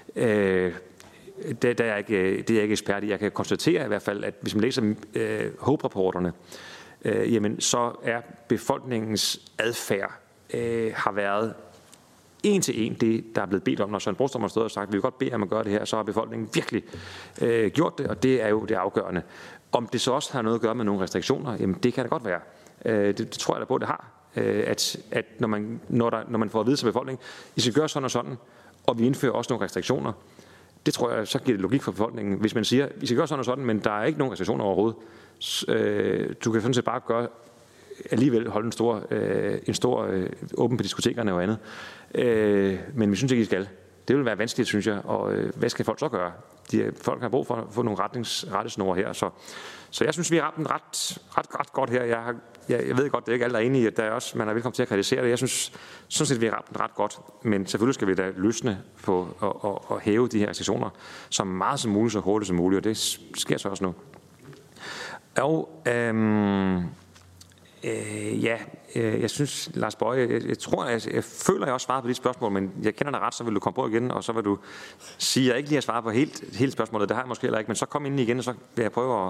Det er jeg ikke ekspert i. Jeg kan konstatere i hvert fald, at hvis man læser HOPE-rapporterne, jamen så er befolkningens adfærd har været en til en det, der er blevet bedt om. Når Søren Brostrøm har stået og sagt, at vi vil godt bede om at gøre det her, så har befolkningen virkelig gjort det, og det er jo det afgørende. Om det så også har noget at gøre med nogle restriktioner, jamen det kan det godt være. Det tror jeg da på, det har. At når man får at vide til befolkningen, I skal gøre sådan og sådan, og vi indfører også nogle restriktioner, det tror jeg, så giver det logik for befolkningen. Hvis man siger, vi skal gøre sådan og sådan, men der er ikke nogen restriktioner overhovedet, du kan sådan set bare gøre, alligevel holde en stor åben på diskotekerne og andet. Men vi synes ikke, I skal. Det vil være vanskeligt, synes jeg. Og hvad skal folk så gøre? Folk har brug for at få nogle rettesnore her. Så jeg synes, vi har ramt den ret godt her. Jeg ved godt, det er ikke alle, der er enige i, at der er også, man er velkommen til at kritisere det. Jeg synes sådan set, vi har ramt den ret godt. Men selvfølgelig skal vi da løsne på at hæve de her restriktioner så meget som muligt, så hurtigt som muligt. Og det sker så også nu. Og jeg synes, Lars Boje, jeg føler, jeg også svarede på dit spørgsmål, men jeg kender dig ret, så vil du komme på igen, og så vil du sige, at jeg ikke lige har svaret på hele spørgsmålet. Det har jeg måske heller ikke, men så kom ind igen, og så vil jeg prøve at...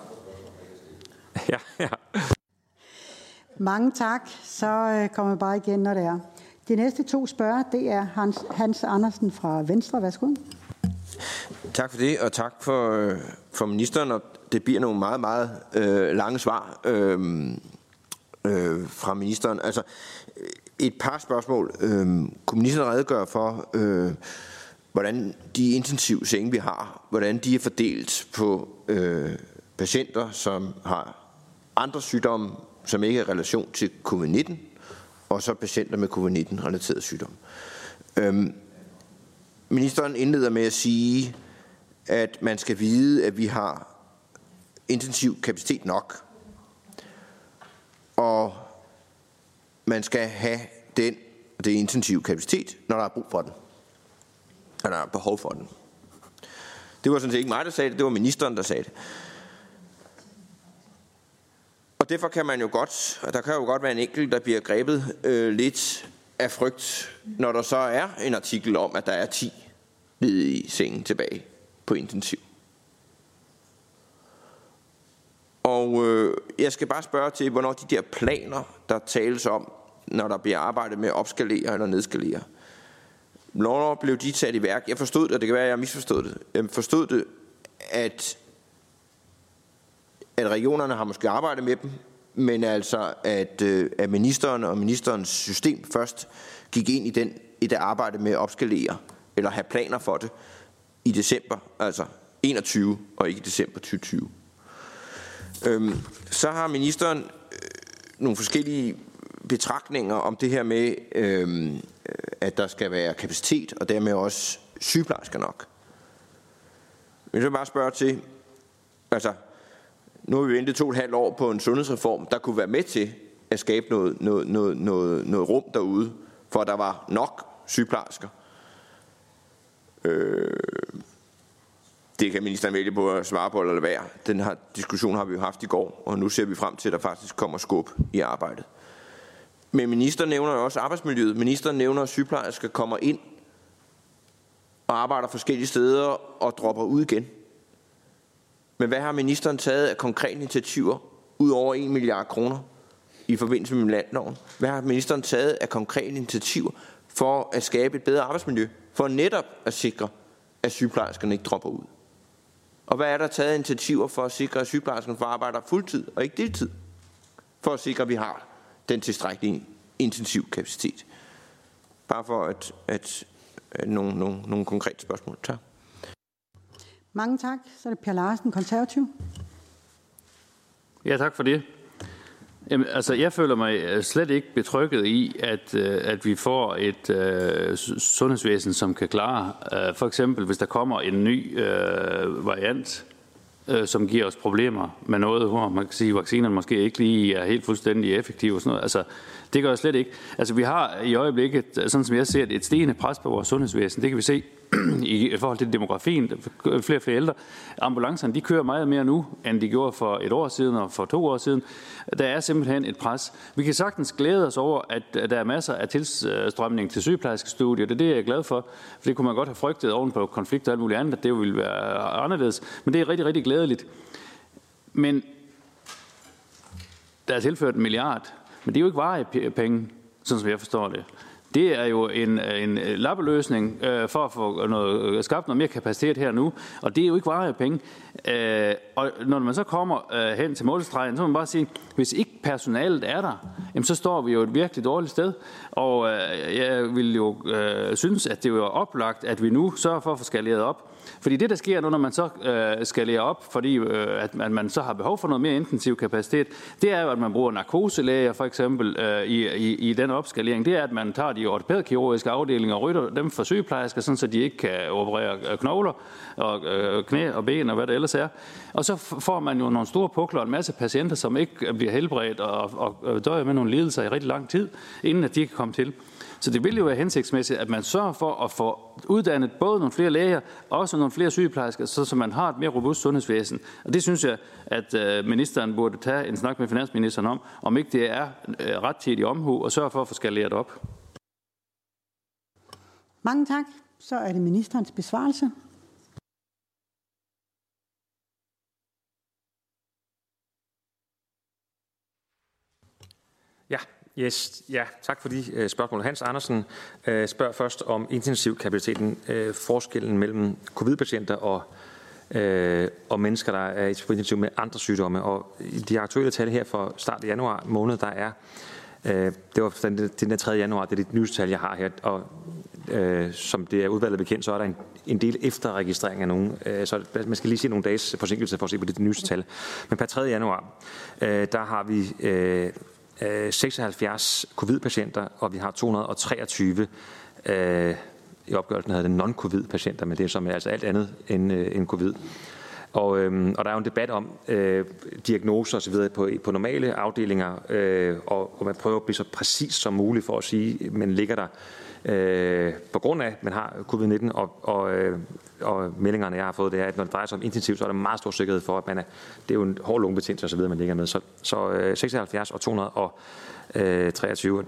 Ja. Mange tak. Så kommer jeg bare igen, når det er. De næste 2 spørger, det er Hans Andersen fra Venstre. Værsgo. Tak for det, og tak for ministeren. Og det bliver nogle meget, meget lange svar fra ministeren. Altså, et par spørgsmål. Kunne ministeren redegøre for, hvordan de intensive senge, vi har, hvordan de er fordelt på patienter, som har andre sygdomme, som ikke er i relation til covid-19, og så patienter med covid-19-relateret sygdom. Ministeren indleder med at sige, at man skal vide, at vi har intensiv kapacitet nok, og man skal have det intensive kapacitet, når der er brug for den, når der er behov for den. Det var sådan set ikke mig, der sagde det, det var ministeren, der sagde det. Og derfor kan man jo godt, og der kan jo godt være en enkelt, der bliver grebet lidt af frygt, når der så er en artikel om, at der er 10 ledige senge tilbage på intensiv. Og jeg skal bare spørge til, hvornår de der planer, der tales om, når der bliver arbejdet med at opskalere eller nedskalere, hvornår blev de sat i værk? Jeg forstod det, og det kan være, at jeg misforstod det. Jeg forstod det, at regionerne har måske arbejdet med dem, men altså, at ministeren og ministerens system først gik ind i det arbejde med at opskalere, eller have planer for det, i december, altså 21, og ikke i december 2020. Så har ministeren nogle forskellige betragtninger om det her med, at der skal være kapacitet, og dermed også sygeplejersker nok. Men så bare spørge til, altså, nu har vi ventet 2,5 år på en sundhedsreform, der kunne være med til at skabe noget rum derude, for at der var nok sygeplejersker. Det kan ministeren vælge på at svare på eller lade være. Den her diskussion har vi jo haft i går, og nu ser vi frem til, at der faktisk kommer skub i arbejdet. Men ministeren nævner jo også arbejdsmiljøet. Ministeren nævner, at sygeplejersker kommer ind og arbejder forskellige steder og dropper ud igen. Men hvad har ministeren taget af konkrete initiativer ud over 1 milliard kroner i forbindelse med miljøloven? Hvad har ministeren taget af konkrete initiativer for at skabe et bedre arbejdsmiljø? For netop at sikre, at sygeplejerskerne ikke dropper ud? Og hvad er der taget af initiativer for at sikre, at sygeplejerskerne får arbejder fuldtid og ikke deltid? For at sikre, at vi har den tilstrækkelige intensiv kapacitet. Bare for at nogle konkrete spørgsmål. Tak. Mange tak. Så er det Per Larsen, konservativ. Ja, tak for det. Jamen, altså, jeg føler mig slet ikke betrygget i, at vi får et sundhedsvæsen, som kan klare, for eksempel hvis der kommer en ny variant, som giver os problemer med noget, hvor man kan sige, at vaccinerne måske ikke lige er helt fuldstændig effektive og sådan noget. Altså, det gør jeg slet ikke. Altså, vi har i øjeblikket, sådan som jeg ser det, et stigende pres på vores sundhedsvæsen. Det kan vi se i forhold til demografien. Flere og flere ældre. Ambulancerne, de kører meget mere nu, end de gjorde for 1 år siden og for 2 år siden. Der er simpelthen et pres. Vi kan sagtens glæde os over, at der er masser af tilstrømning til sygeplejerskestudier. Det er det, jeg er glad for. For det kunne man godt have frygtet oven på konflikter og alt muligt andet, at det ville være anderledes. Men det er rigtig, rigtig glædeligt. Men der er tilført 1 milliard. Men det er jo ikke varige penge, sådan som jeg forstår det. Det er jo en lappeløsning for at få skabt noget mere kapacitet her nu, og det er jo ikke varige penge. Og når man så kommer hen til målstregen, så må man bare sige, hvis ikke personalet er der, jamen, så står vi jo et virkelig dårligt sted. Og jeg vil jo synes, at det er oplagt, at vi nu sørger for at få skaleret op. Fordi det, der sker nu, når man så skalerer op, fordi at man så har behov for noget mere intensiv kapacitet, det er jo, at man bruger narkoselæger for eksempel i den opskalering. Det er, at man tager de ortopædkirurgiske afdelinger og rytter dem for sygeplejersker, sådan så de ikke kan operere knogler og knæ og ben og hvad det ellers er. Og så får man jo nogle store pukler og en masse patienter, som ikke bliver helbredt og dør med nogle lidelser i rigtig lang tid, inden at de kan komme til. Så det vil jo være hensigtsmæssigt, at man sørger for at få uddannet både nogle flere læger og også nogle flere sygeplejersker, så man har et mere robust sundhedsvæsen. Og det synes jeg, at ministeren burde tage en snak med finansministeren om ikke det er rettidig omhu og sørge for at få skaleret op. Mange tak. Så er det ministerens besvarelse. Tak for de spørgsmål. Hans Andersen spørger først om intensivkapaciteten, forskellen mellem covid-patienter og og mennesker, der er på intensiv med andre sygdomme. Og de aktuelle tal her for start af januar måned, der er, det var den 3. januar, det er det nyeste tal, jeg har her, og som det er udvalget bekendt, så er der en del efterregistrering af nogen, så man skal lige se nogle dages forsinkelse for at se på det nyeste tal. Men per 3. januar, der har vi 76 covid-patienter, og vi har 223 i opgørelsen hedder det non-covid-patienter, men det er som er altså alt andet end covid. Og der er jo en debat om diagnoser osv. på normale afdelinger, og man prøver at blive så præcis som muligt for at sige, men ligger der på grund af, at man har covid-19, og meldingerne, jeg har fået, det er, at når det drejer sig om intensivt, så er der meget stor sikkerhed for, at det er jo en hård lungebetændelse osv., man ligger med. Så 76 og 223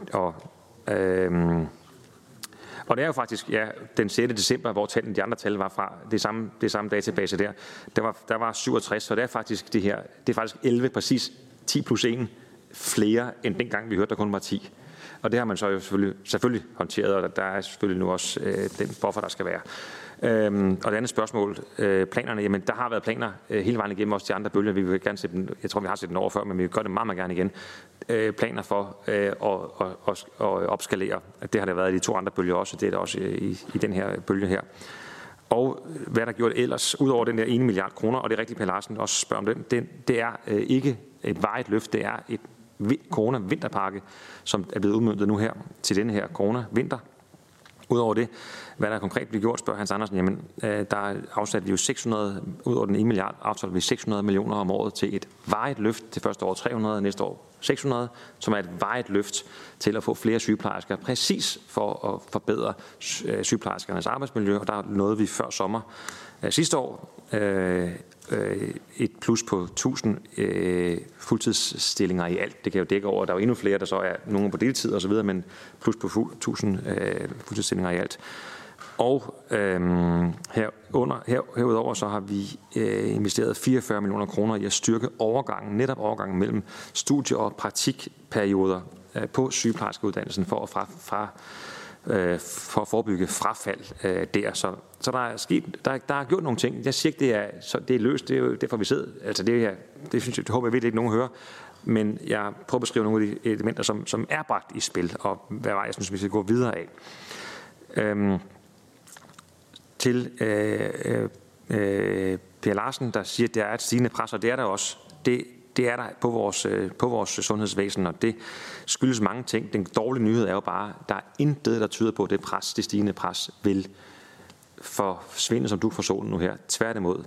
og det er jo faktisk den 6. december, hvor de andre tal var fra, det samme database der. Der var 67, så det er faktisk 11, præcis 10 plus 1 flere, end dengang vi hørte, der kun var 10. Og det har man så jo selvfølgelig håndteret, og der er selvfølgelig nu også den buffer, der skal være. Og det andet spørgsmål, planerne, jamen der har været planer hele vejen igennem også de andre bølger. Vi vil gerne se dem, jeg tror vi har set den over før, men vi vil gøre det meget, meget gerne igen. Planer for at opskalere. Det har der været i de 2 andre bølger også, det er der også i den her bølge her. Og hvad der gjort ellers, ud over den der 1 milliard kroner, og det er rigtigt, Per Larsen også spørger om det er ikke et varigt løft, det er et corona-vinterpakke, som er blevet udmøntet nu her til denne her corona-vinter. Udover det, hvad der konkret bliver gjort, spørger Hans Andersen, jamen der afsatte vi jo 600, ud over den 1 milliard, aftalte vi 600 millioner om året til et varigt løft, til første år 300, næste år 600, som er et varigt løft til at få flere sygeplejersker, præcis for at forbedre sygeplejerskernes arbejdsmiljø, og der nåede vi før sommer sidste år et plus på 1000 fuldtidsstillinger i alt. Det kan jo dække over, der er jo endnu flere, der så er nogen på deltid og så videre, men plus på 1000 fuldtidsstillinger i alt. Og herudover så har vi investeret 44 millioner kroner i at styrke netop overgangen mellem studie- og praktikperioder på sygeplejerskeuddannelsen for at forebygge frafald der. Så der er sket, der er gjort nogle ting. Jeg siger ikke, det er løst, det er jo derfor vi sidder. Altså det synes jeg, det håber jeg virkelig ikke nogen hører. Men jeg prøver at beskrive nogle af de elementer, som er bragt i spil, og hvad vej jeg synes, vi skal gå videre af. Til Per Larsen, der siger, at der er et stigende pres, og det er der også. Det er der på vores sundhedsvæsen, og det skyldes mange ting. Den dårlige nyhed er jo bare, at der er intet, der tyder på, at det stigende pres vil forsvinde som dug for solen nu her. Tværtimod.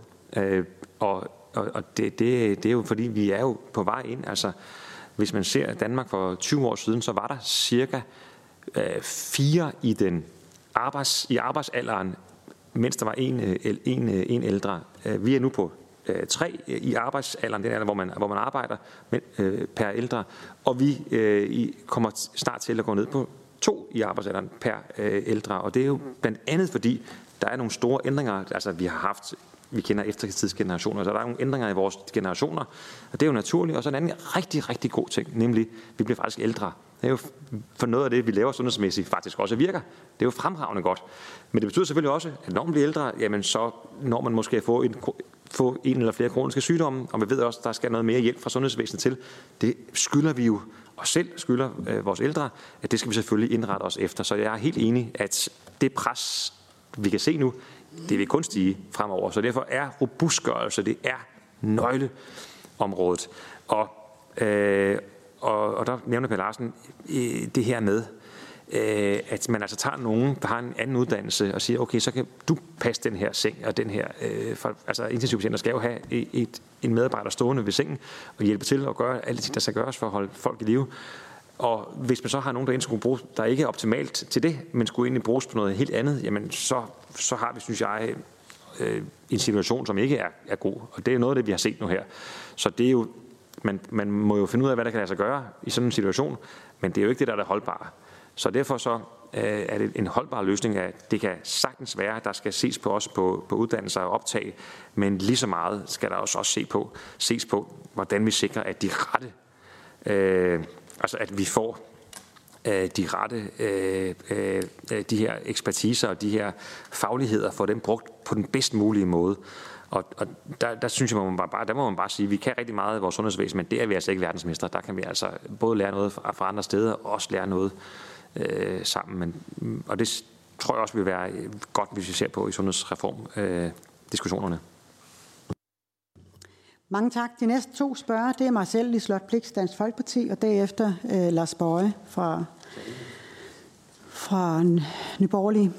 Og det er jo fordi, vi er jo på vej ind. Altså, hvis man ser Danmark for 20 år siden, så var der cirka 4 i arbejdsalderen, mens der var en ældre. Vi er nu på 3 i arbejdsalderen, den alder, hvor man arbejder per ældre, og vi kommer snart til at gå ned på 2 i arbejdsalderen per ældre, og det er jo blandt andet fordi, der er nogle store ændringer, altså vi kender efterkrigsgenerationer, så der er nogle ændringer i vores generationer, og det er jo naturligt, og så en anden rigtig, rigtig god ting, nemlig, vi bliver faktisk ældre. Det er jo for noget af det, vi laver sundhedsmæssigt, faktisk også virker. Det er jo fremragende godt. Men det betyder selvfølgelig også, at når man bliver ældre, jamen så når man måske få en eller flere kroniske sygdomme, og vi ved også, at der skal noget mere hjælp fra sundhedsvæsenet til. Det skylder vi jo os selv, skylder vores ældre, at det skal vi selvfølgelig indrette os efter. Så jeg er helt enig, at det pres, vi kan se nu, det vil kun stige fremover. Så derfor er robustgørelse, det er nøgleområdet. Og der nævner Per Larsen det her med, at man altså tager nogen, der har en anden uddannelse, og siger, okay, så kan du passe den her seng, og den her, altså intensivpatienter skal jo have en medarbejder stående ved sengen, og hjælpe til at gøre alle de ting, der skal gøres for at holde folk i live. Og hvis man så har nogen, der ikke er optimalt til det, men skulle egentlig bruges på noget helt andet, jamen så har vi, synes jeg, en situation, som ikke er god. Og det er noget af det, vi har set nu her. Så det er jo, man må jo finde ud af, hvad der kan lade sig gøre i sådan en situation, men det er jo ikke det, der er holdbare. Så derfor så er det en holdbar løsning, at det kan sagtens være, at der skal ses på også på uddannelser og optag, men lige så meget skal der også ses på, hvordan vi sikrer, at de rette, altså at vi får de rette, de her ekspertiser og de her fagligheder, får dem brugt på den bedst mulige måde. Og der synes jeg, der må man bare sige, at vi kan rigtig meget i vores sundhedsvæsen, men det er vi altså ikke verdensmestre. Der kan vi altså både lære noget fra andre steder, og også lære noget sammen. Og det tror jeg også vil være godt, hvis vi ser på i sundhedsreform-diskussionerne. Mange tak. De næste 2 spørger, det er mig selv, Liselott Blixt, Dansk Folkeparti, og derefter Lars Boje fra Nye Borgerlige.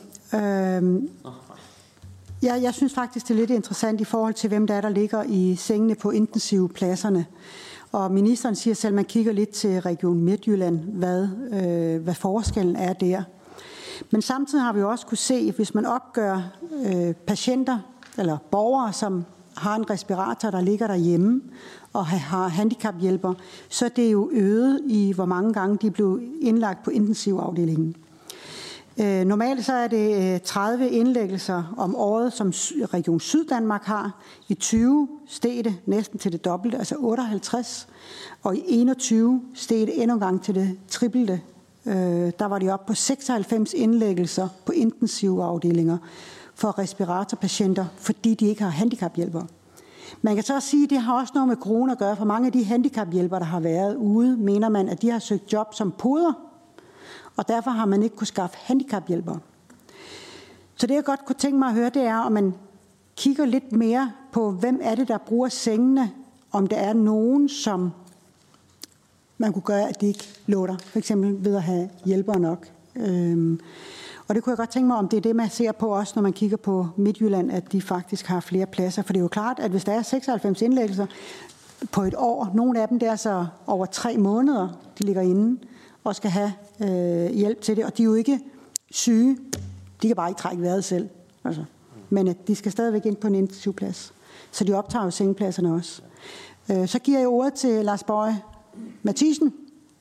Jeg synes faktisk, det er lidt interessant i forhold til, hvem der ligger i sengene på intensivpladserne. Og ministeren siger selv, at man kigger lidt til Region Midtjylland, hvad forskellen er der. Men samtidig har vi jo også kunne se, hvis man opgør patienter eller borgere, som har en respirator, der ligger derhjemme og har handicaphjælper, så er det jo øget i, hvor mange gange de blev indlagt på intensivafdelingen. Normalt så er det 30 indlæggelser om året, som Region Syddanmark har. I 20 steg det næsten til det dobbelte, altså 58. Og i 21 steg det endnu en gang til det trippelte. Der var de oppe på 96 indlæggelser på intensivafdelinger for respiratorpatienter, fordi de ikke har handicaphjælpere. Man kan så også sige, at det har også noget med corona at gøre, for mange af de handicaphjælpere, der har været ude, mener man, at de har søgt job som poder, og derfor har man ikke kunne skaffe handicaphjælpere. Så det, jeg godt kunne tænke mig at høre, det er, om man kigger lidt mere på, hvem er det, der bruger sengene, om der er nogen, som man kunne gøre, at de ikke låter, for eksempel ved at have hjælpere nok. Og det kunne jeg godt tænke mig, om det er det, man ser på også, når man kigger på Midtjylland, at de faktisk har flere pladser. For det er jo klart, at hvis der er 96 indlæggelser på et år, nogle af dem der er så over 3 måneder, de ligger inde og skal have hjælp til det. Og de er jo ikke syge. De kan bare ikke trække vejret selv. Altså. Men de skal stadigvæk ind på en intensivplads. Så de optager jo sengepladserne også. Så giver jeg ordet til Lars Boje Mathiesen.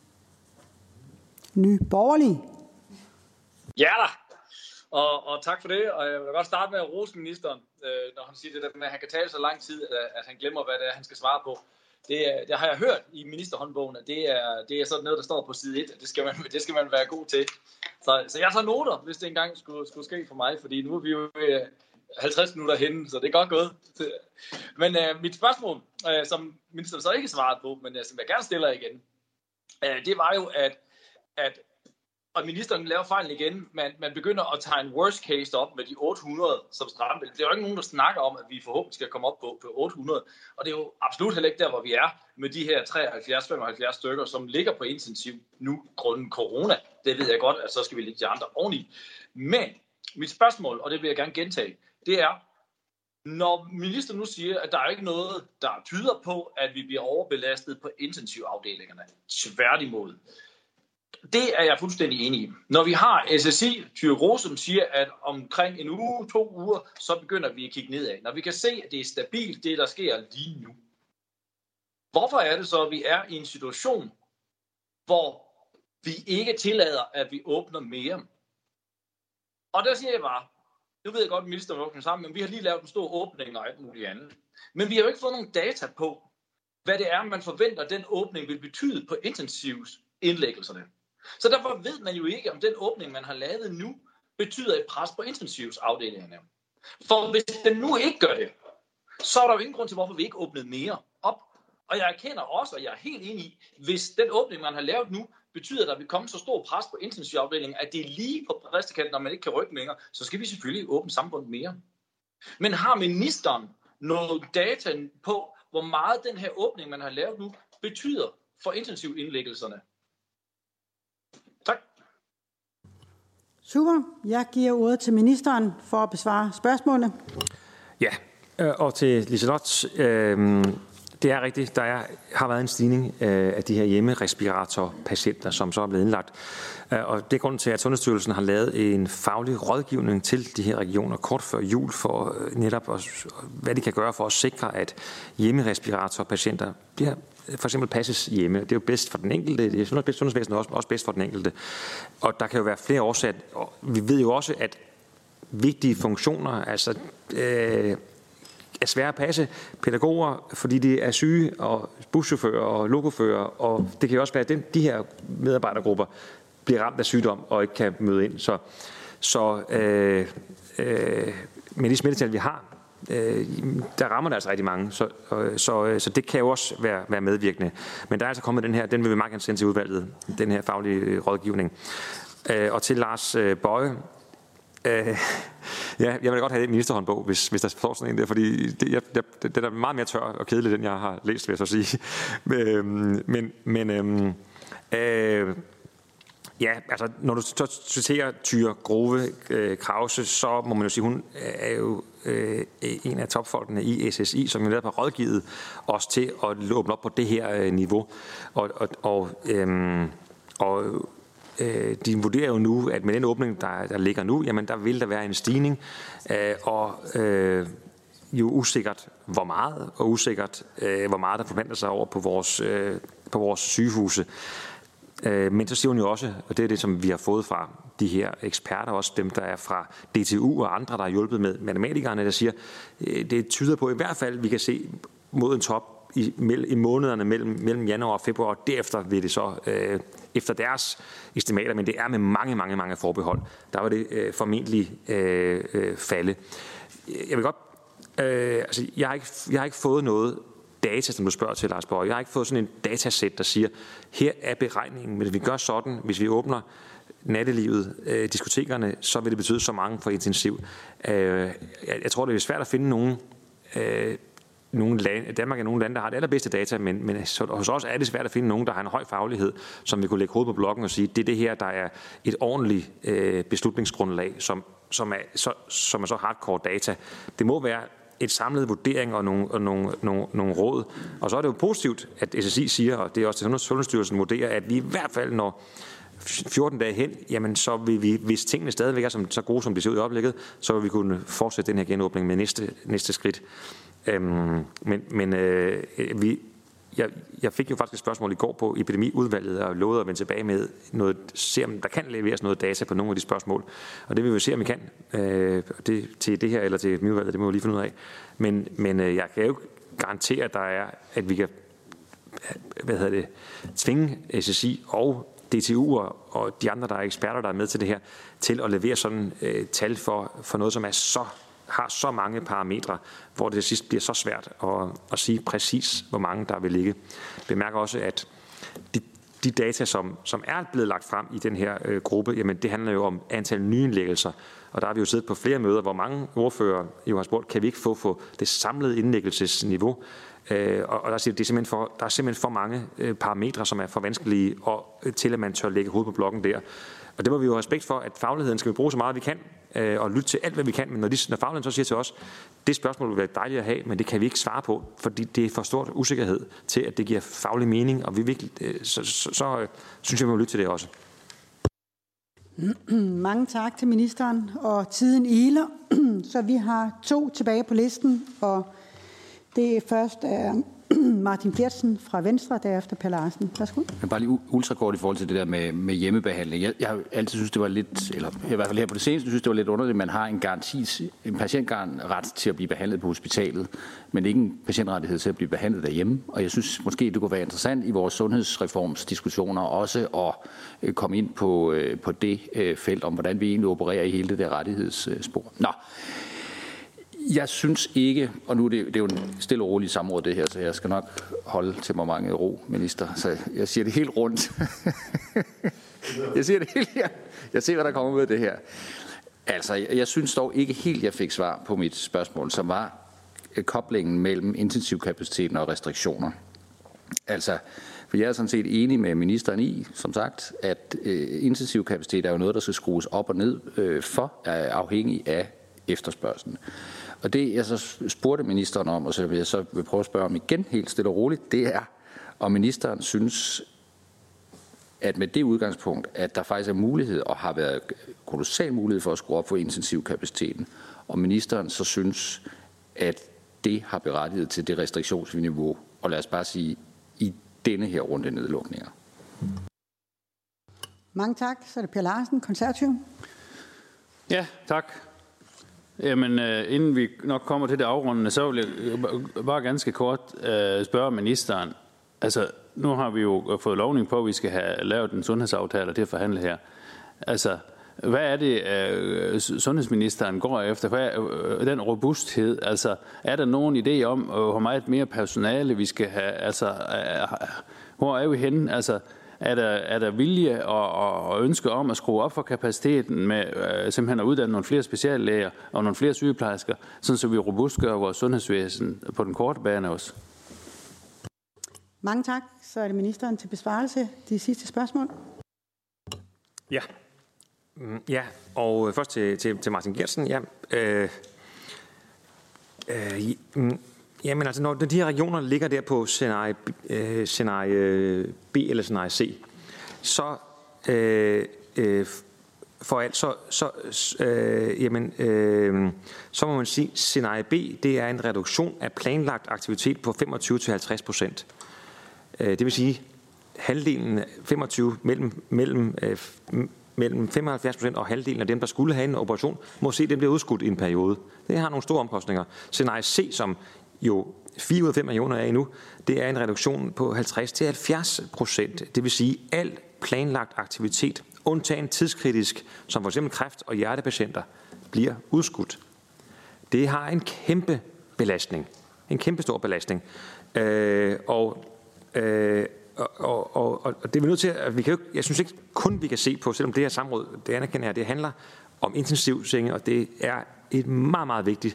Nye Borgerlige. Ja da, og tak for det, og jeg vil godt starte med at rose ministeren, når han siger det der med, at han kan tale så lang tid, at han glemmer, hvad det er, han skal svare på. Det har jeg hørt i ministerhåndbogen, at det er sådan noget, der står på side 1, og det skal man være god til. Så jeg tager noter, hvis det engang skulle ske for mig, fordi nu er vi jo 50 minutter henne, så det er godt gået. Men mit spørgsmål, som ministeren så ikke svarede på, men som jeg gerne stiller igen, det var jo, at og ministeren laver fejlen igen. Man begynder at tage en worst case op med de 800 som strammebælte. Det er jo ikke nogen, der snakker om, at vi forhåbentlig skal komme op på 800. Og det er jo absolut heller ikke der, hvor vi er med de her 73-75 stykker, som ligger på intensiv nu grunden corona. Det ved jeg godt, at så skal vi lægge de andre oveni. Men mit spørgsmål, og det vil jeg gerne gentage, det er, når ministeren nu siger, at der er ikke noget, der tyder på, at vi bliver overbelastet på intensivafdelingerne. Tværtimod. Det er jeg fuldstændig enig i. Når vi har SSI, Thyre, som siger, at omkring en uge, 2 uger, så begynder vi at kigge nedad. Når vi kan se, at det er stabilt, det der sker lige nu. Hvorfor er det så, at vi er i en situation, hvor vi ikke tillader, at vi åbner mere? Og der siger jeg bare, nu ved jeg godt, at ministeren åbner sammen, men vi har lige lavet en stor åbning og alt muligt andet. Men vi har jo ikke fået nogen data på, hvad det er, man forventer, den åbning vil betyde på intensivindlæggelserne. Så derfor ved man jo ikke, om den åbning, man har lavet nu, betyder et pres på intensivafdelingerne. For hvis den nu ikke gør det, så er der jo ingen grund til, hvorfor vi ikke åbnede mere op. Og jeg erkender også, og jeg er helt enig i, hvis den åbning, man har lavet nu, betyder, at der vil komme så stor pres på intensivafdelingen, at det er lige på bristekanten, når man ikke kan rykke længere, så skal vi selvfølgelig åbne samfundet mere. Men har ministeren noget data på, hvor meget den her åbning, man har lavet nu, betyder for intensivindlæggelserne? Tak. Super. Jeg giver ordet til ministeren for at besvare spørgsmålene. Ja, og til Liselott. Det er rigtigt, der har været en stigning af de her hjemmerespiratorpatienter, som så er blevet indlagt. Og det er grunden til, at Sundhedsstyrelsen har lavet en faglig rådgivning til de her regioner kort før jul, for netop hvad de kan gøre for at sikre, at hjemmerespiratorpatienter bliver for eksempel passes hjemme. Det er jo bedst for den enkelte. Det er sundhedsvæsenet også bedst for den enkelte. Og der kan jo være flere årsager. Vi ved jo også, at vigtige funktioner, altså er svære at passe. Pædagoger, fordi de er syge, og buschauffører og lokofører, og det kan jo også være, at de her medarbejdergrupper bliver ramt af sygdom og ikke kan møde ind. Så med de smittetal, vi har, der rammer der altså rigtig mange, så det kan jo også være medvirkende. Men der er altså kommet den her, den vil vi meget gerne sende til udvalget, den her faglige rådgivning. Og til Lars Boje, ja, jeg vil godt have en ministerhåndbog, hvis der står sådan en der, fordi det er meget mere tør og kedelig, den jeg har læst, vil jeg så sige. Ja, altså når du citerer Thyra Grove Krause, så må man jo sige, hun er jo en af topfolkene i SSI, som jo netop har rådgivet os til at åbne op på det her niveau. De vurderer jo nu, at med den åbning, der ligger nu, jamen der vil der være en stigning, jo usikkert hvor meget, og usikkert hvor meget der forventer sig over på vores sygehuse. Men så siger hun jo også, og det er det, som vi har fået fra de her eksperter, også dem, der er fra DTU og andre, der har hjulpet med matematikerne, der siger, det tyder på i hvert fald, vi kan se mod en top i månederne mellem januar og februar, og derefter vil det så, efter deres estimater, men det er med mange forbehold, der vil det formentlig falde. Jeg vil godt, altså jeg har ikke fået noget data, som du spørger til, Lars Boje. Jeg har ikke fået sådan en datasæt, der siger, her er beregningen, men hvis vi gør sådan, hvis vi åbner nattelivet, diskotekerne, så vil det betyde så mange for intensiv. Jeg tror, det er svært at finde nogle lande. Danmark er nogle lande, der har det allerbedste data, men hos os er det svært at finde nogen, der har en høj faglighed, som vi kunne lægge hovedet på blokken og sige, det er det her, der er et ordentligt beslutningsgrundlag, som er så hardcore data. Det må være et samlet vurdering og nogle råd. Og så er det jo positivt, at SSI siger, og det er også det, Sundhedsstyrelsen vurderer, at vi i hvert fald når 14 dage hen, jamen så vil vi, hvis tingene stadigvæk er så gode, som de ser ud i øjeblikket, så vil vi kunne fortsætte den her genåbning med næste skridt. Jeg fik jo faktisk et spørgsmål i går på epidemiudvalget og lovede at vende tilbage med noget, se om der kan leveres noget data på nogle af de spørgsmål. Og det vil vi se, om vi kan til det her eller til epidemiudvalget, det må vi lige finde ud af. Men jeg kan jo garantere, at vi kan tvinge SSI og DTU'er og de andre, der er eksperter, der er med til det her, til at levere sådan tal for noget, som har så mange parametre, hvor det til sidst bliver så svært at sige præcis, hvor mange der vil ligge. Jeg bemærker også, at de data, som er blevet lagt frem i den her gruppe, jamen det handler jo om antal nyindlæggelser. Og der har vi jo siddet på flere møder, hvor mange ordfører jo har spurgt, kan vi ikke få det samlede indlæggelsesniveau? Og der siger der er simpelthen for mange parametre, som er for vanskelige, til at man tør lægge hovedet på blokken der. Og det må vi jo have respekt for, at fagligheden skal vi bruge så meget, vi kan, og lytte til alt, hvad vi kan. Men når fagligheden så siger til os, det spørgsmål vil være dejligt at have, men det kan vi ikke svare på, fordi det er for stort usikkerhed til, at det giver faglig mening, og vi virkelig, så synes jeg, vi må lytte til det også. Mange tak til ministeren, og tiden iler, så vi har 2 tilbage på listen, og det først er Martin Geertsen fra Venstre, derefter Per Larsen. Værsgo. Jeg bare lige ultrakort i forhold til det der med hjemmebehandling. Jeg har altid synes det var lidt, eller i hvert fald her på det seneste, synes det var lidt underligt, at man har en patientret til at blive behandlet på hospitalet, men ikke en patientrettighed til at blive behandlet derhjemme. Og jeg synes måske, det kunne være interessant i vores sundhedsreformsdiskussioner også at komme ind på det felt om, hvordan vi egentlig opererer i hele det der rettighedsspor. Nå. Jeg synes ikke, og nu det er jo en stille og rolig samråd det her, så jeg skal nok holde til mig mange ro, minister. Så jeg siger det helt rundt. Jeg siger det helt her. Jeg ser, hvad der kommer ud af det her. Altså, jeg synes dog ikke helt, jeg fik svar på mit spørgsmål, som var koblingen mellem intensivkapaciteten og restriktioner. Altså, for jeg er sådan set enig med ministeren i, som sagt, at intensivkapacitet er jo noget, der skal skrues op og ned afhængig af efterspørgselen. Og det, jeg så spurgte ministeren om, og så vil jeg så prøve at spørge om igen helt stille og roligt, det er, om ministeren synes, at med det udgangspunkt, at der faktisk er mulighed, og har været kolossal mulighed for at skrue op for intensivkapaciteten, og ministeren så synes, at det har berettiget til det restriktionsniveau, og lad os bare sige, i denne her runde nedlukninger. Mange tak. Så er det Per Larsen, konservativ. Ja, tak. Jamen, inden vi nok kommer til det afrundende, så vil jeg bare ganske kort spørge ministeren. Altså, nu har vi jo fået lovning på, at vi skal have lavet en sundhedsaftale til at forhandle her. Altså, hvad er det, sundhedsministeren går efter? Hvad er den robusthed? Altså, er der nogen idé om, hvor meget mere personale vi skal have? Altså, hvor er vi henne? Altså, er der vilje og ønske om at skrue op for kapaciteten med simpelthen at uddanne nogle flere speciallæger og nogle flere sygeplejersker, sådan så vi robustgør vores sundhedsvæsen på den korte bane også? Mange tak. Så er det ministeren til besvarelse. De sidste spørgsmål. Ja, og først til Martin Geertsen. Ja, jamen altså, når de her regioner ligger der på scenarie B eller scenarie C, så så må man sige, at scenarie B, det er en reduktion af planlagt aktivitet på 25-50%. Det vil sige, halvdelen 25 mellem 75% og halvdelen af dem, der skulle have en operation, må se, at det bliver udskudt i en periode. Det har nogle store omkostninger. Scenarie C, som jo 4 ud af 5 regioner er i nu, det er en reduktion på 50-70%. Det vil sige, at al planlagt aktivitet, undtagen tidskritisk, som f.eks. kræft- og hjertepatienter, bliver udskudt. Det har en kæmpe belastning. En kæmpe stor belastning. Og det er vi nødt til, at vi kan jo, jeg synes ikke kun vi kan se på, selvom det her samråd, det anerkender jeg, det handler om intensivsenge, og det er et meget, meget vigtigt,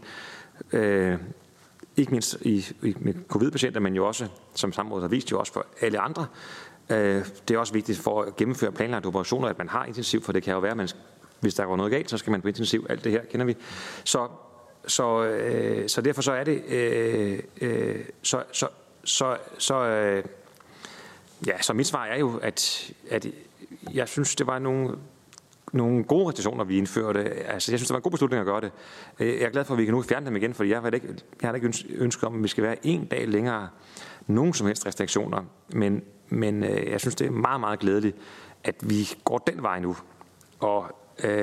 ikke mindst med covid-patienter, men jo også, som samrådet har vist, jo også for alle andre. Det er også vigtigt for at gennemføre planlagte operationer, at man har intensiv, for det kan jo være, at hvis der går noget galt, så skal man på intensiv. Alt det her kender vi. Så derfor så er det, så mit svar er jo, at jeg synes, det var nogle gode restriktioner, vi indførte. Altså, jeg synes, det var en god beslutning at gøre det. Jeg er glad for, at vi kan nu fjerne dem igen, fordi jeg har ikke ønsket om, at vi skal være en dag længere nogen som helst restriktioner. Men jeg synes, det er meget, meget glædeligt, at vi går den vej nu. Og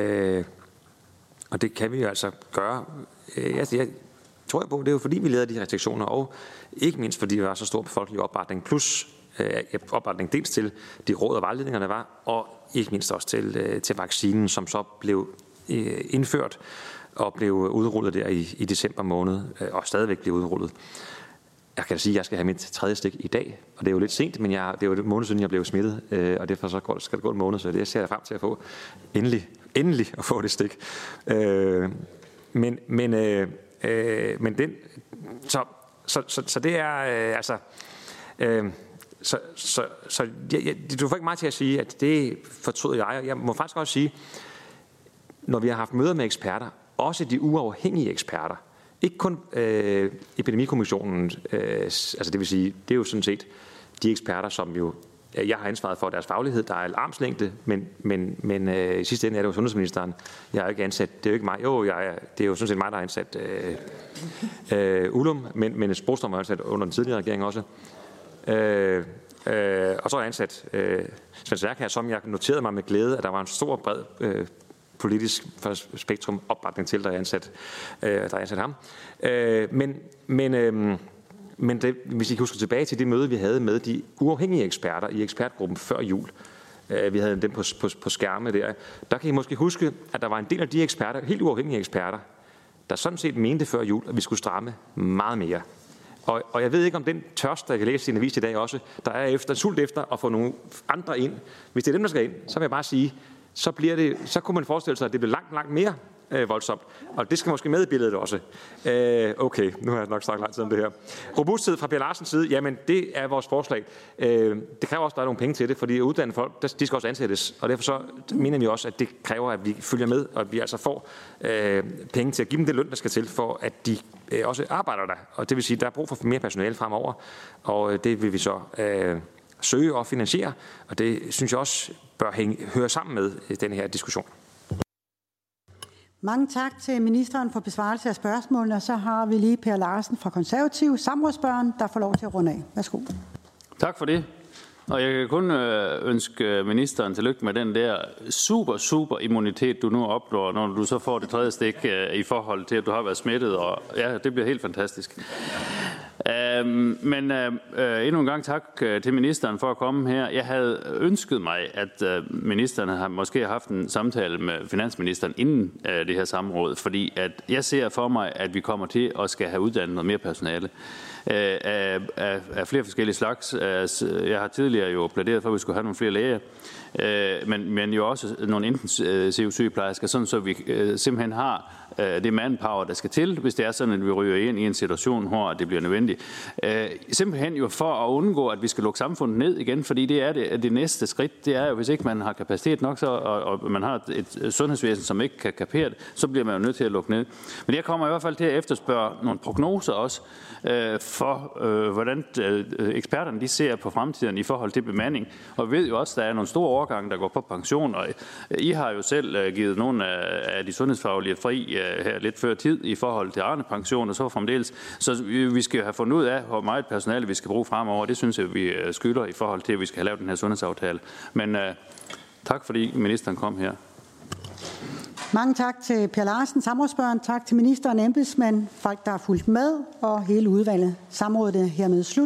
det kan vi jo altså gøre. Jeg tror på, det er jo fordi, vi lavede de restriktioner, og ikke mindst fordi der var så stor befolkelig opbakning, plus opbakning dels til de råd og vejledninger, der var, og ikke mindst også til vaccinen, som så blev indført og blev udrullet der i december måned, og stadigvæk blev udrullet. Jeg kan da sige, at jeg skal have mit 3. stik i dag, og det er jo lidt sent, men det er jo en måned siden, jeg blev smittet, og derfor så skal det gå en måned, så det ser jeg frem til at få endelig at få det stik. Men den, så det er altså, du får ikke mig til at sige, at det fortryder jeg. Jeg må faktisk også sige, når vi har haft møder med eksperter, også de uafhængige eksperter, ikke kun epidemikommissionen, altså det vil sige, det er jo sådan set de eksperter, som jo, jeg har ansvaret for deres faglighed, der er armslængde, men i sidste ende er det jo sundhedsministeren. Jeg har ikke ansat, det er jo ikke mig, det er jo sådan set mig, der har ansat Ullum, men Brostrøm har ansat under den tidligere regering også. Og så har jeg ansat Svend Sverker, som jeg noterede mig med glæde, at der var en stor, bred politisk spektrum opbakning til, der er ansat ham. Men det, hvis I kan huske tilbage til det møde, vi havde med de uafhængige eksperter i ekspertgruppen før jul, vi havde dem på skærme der kan I måske huske, at der var en del af de eksperter, helt uafhængige eksperter, der sådan set mente før jul, at vi skulle stramme meget mere. Og jeg ved ikke, om den tørst, der jeg kan læse i en avis i dag også, der er sult efter at få nogle andre ind. Hvis det er dem, der skal ind, så vil jeg bare sige, så kunne man forestille sig, at det bliver langt mere voldsomt. Og det skal måske med i billedet også. Okay, nu har jeg nok snakket lang tid om det her. Robusthed fra Per Larsens side, jamen det er vores forslag. Det kræver også, at der er nogle penge til det, fordi uddannede folk, de skal også ansættes. Og derfor så mener vi også, at det kræver, at vi følger med, og at vi altså får penge til at give dem det løn, der skal til, for at de også arbejder der. Og det vil sige, at der er brug for mere personale fremover, og det vil vi så søge og finansiere, og det synes jeg også bør høre sammen med den her diskussion. Mange tak til ministeren for besvarelse af spørgsmålene, og så har vi lige Per Larsen fra Konservativ, samrådsspørgeren, der får lov til at runde af. Værsgo. Tak for det. Og jeg kan kun ønske ministeren tillykke med den der super immunitet, du nu opnår, når du så får det 3. stik i forhold til, at du har været smittet. Og ja, det bliver helt fantastisk. Men endnu en gang tak til ministeren for at komme her. Jeg havde ønsket mig, at ministeren måske har haft en samtale med finansministeren inden det her samråd, fordi at jeg ser for mig, at vi kommer til at skal have uddannet noget mere personale af flere forskellige slags. Jeg har tidligere jo plæderet for, at vi skulle have nogle flere læger, men jo også nogle intensive sygeplejersker, sådan så vi simpelthen har det manpower, der skal til, hvis det er sådan, at vi ryger ind i en situation, hvor det bliver nødvendigt. Simpelthen jo for at undgå, at vi skal lukke samfundet ned igen, fordi det er det næste skridt. Det er jo, hvis ikke man har kapacitet nok, og man har et sundhedsvæsen, som ikke kan kapere det, så bliver man jo nødt til at lukke ned. Men jeg kommer i hvert fald til at efterspørge nogle prognoser også, for hvordan eksperterne de ser på fremtiden i forhold til bemanding. Og vi ved jo også, at der er nogle store årgange, der går på pension, og I har jo selv givet nogle af de sundhedsfaglige fri her lidt før tid i forhold til Arne-pension og så fremdeles. Så vi skal have fundet ud af, hvor meget personale vi skal bruge fremover. Det synes jeg, vi skylder i forhold til, at vi skal have lavet den her sundhedsaftale. Men tak fordi ministeren kom her. Mange tak til Per Larsen, samrådsspørgeren. Tak til ministeren, embedsmænd, folk, der har fulgt med, og hele udvalget. Samrådet er hermed slut.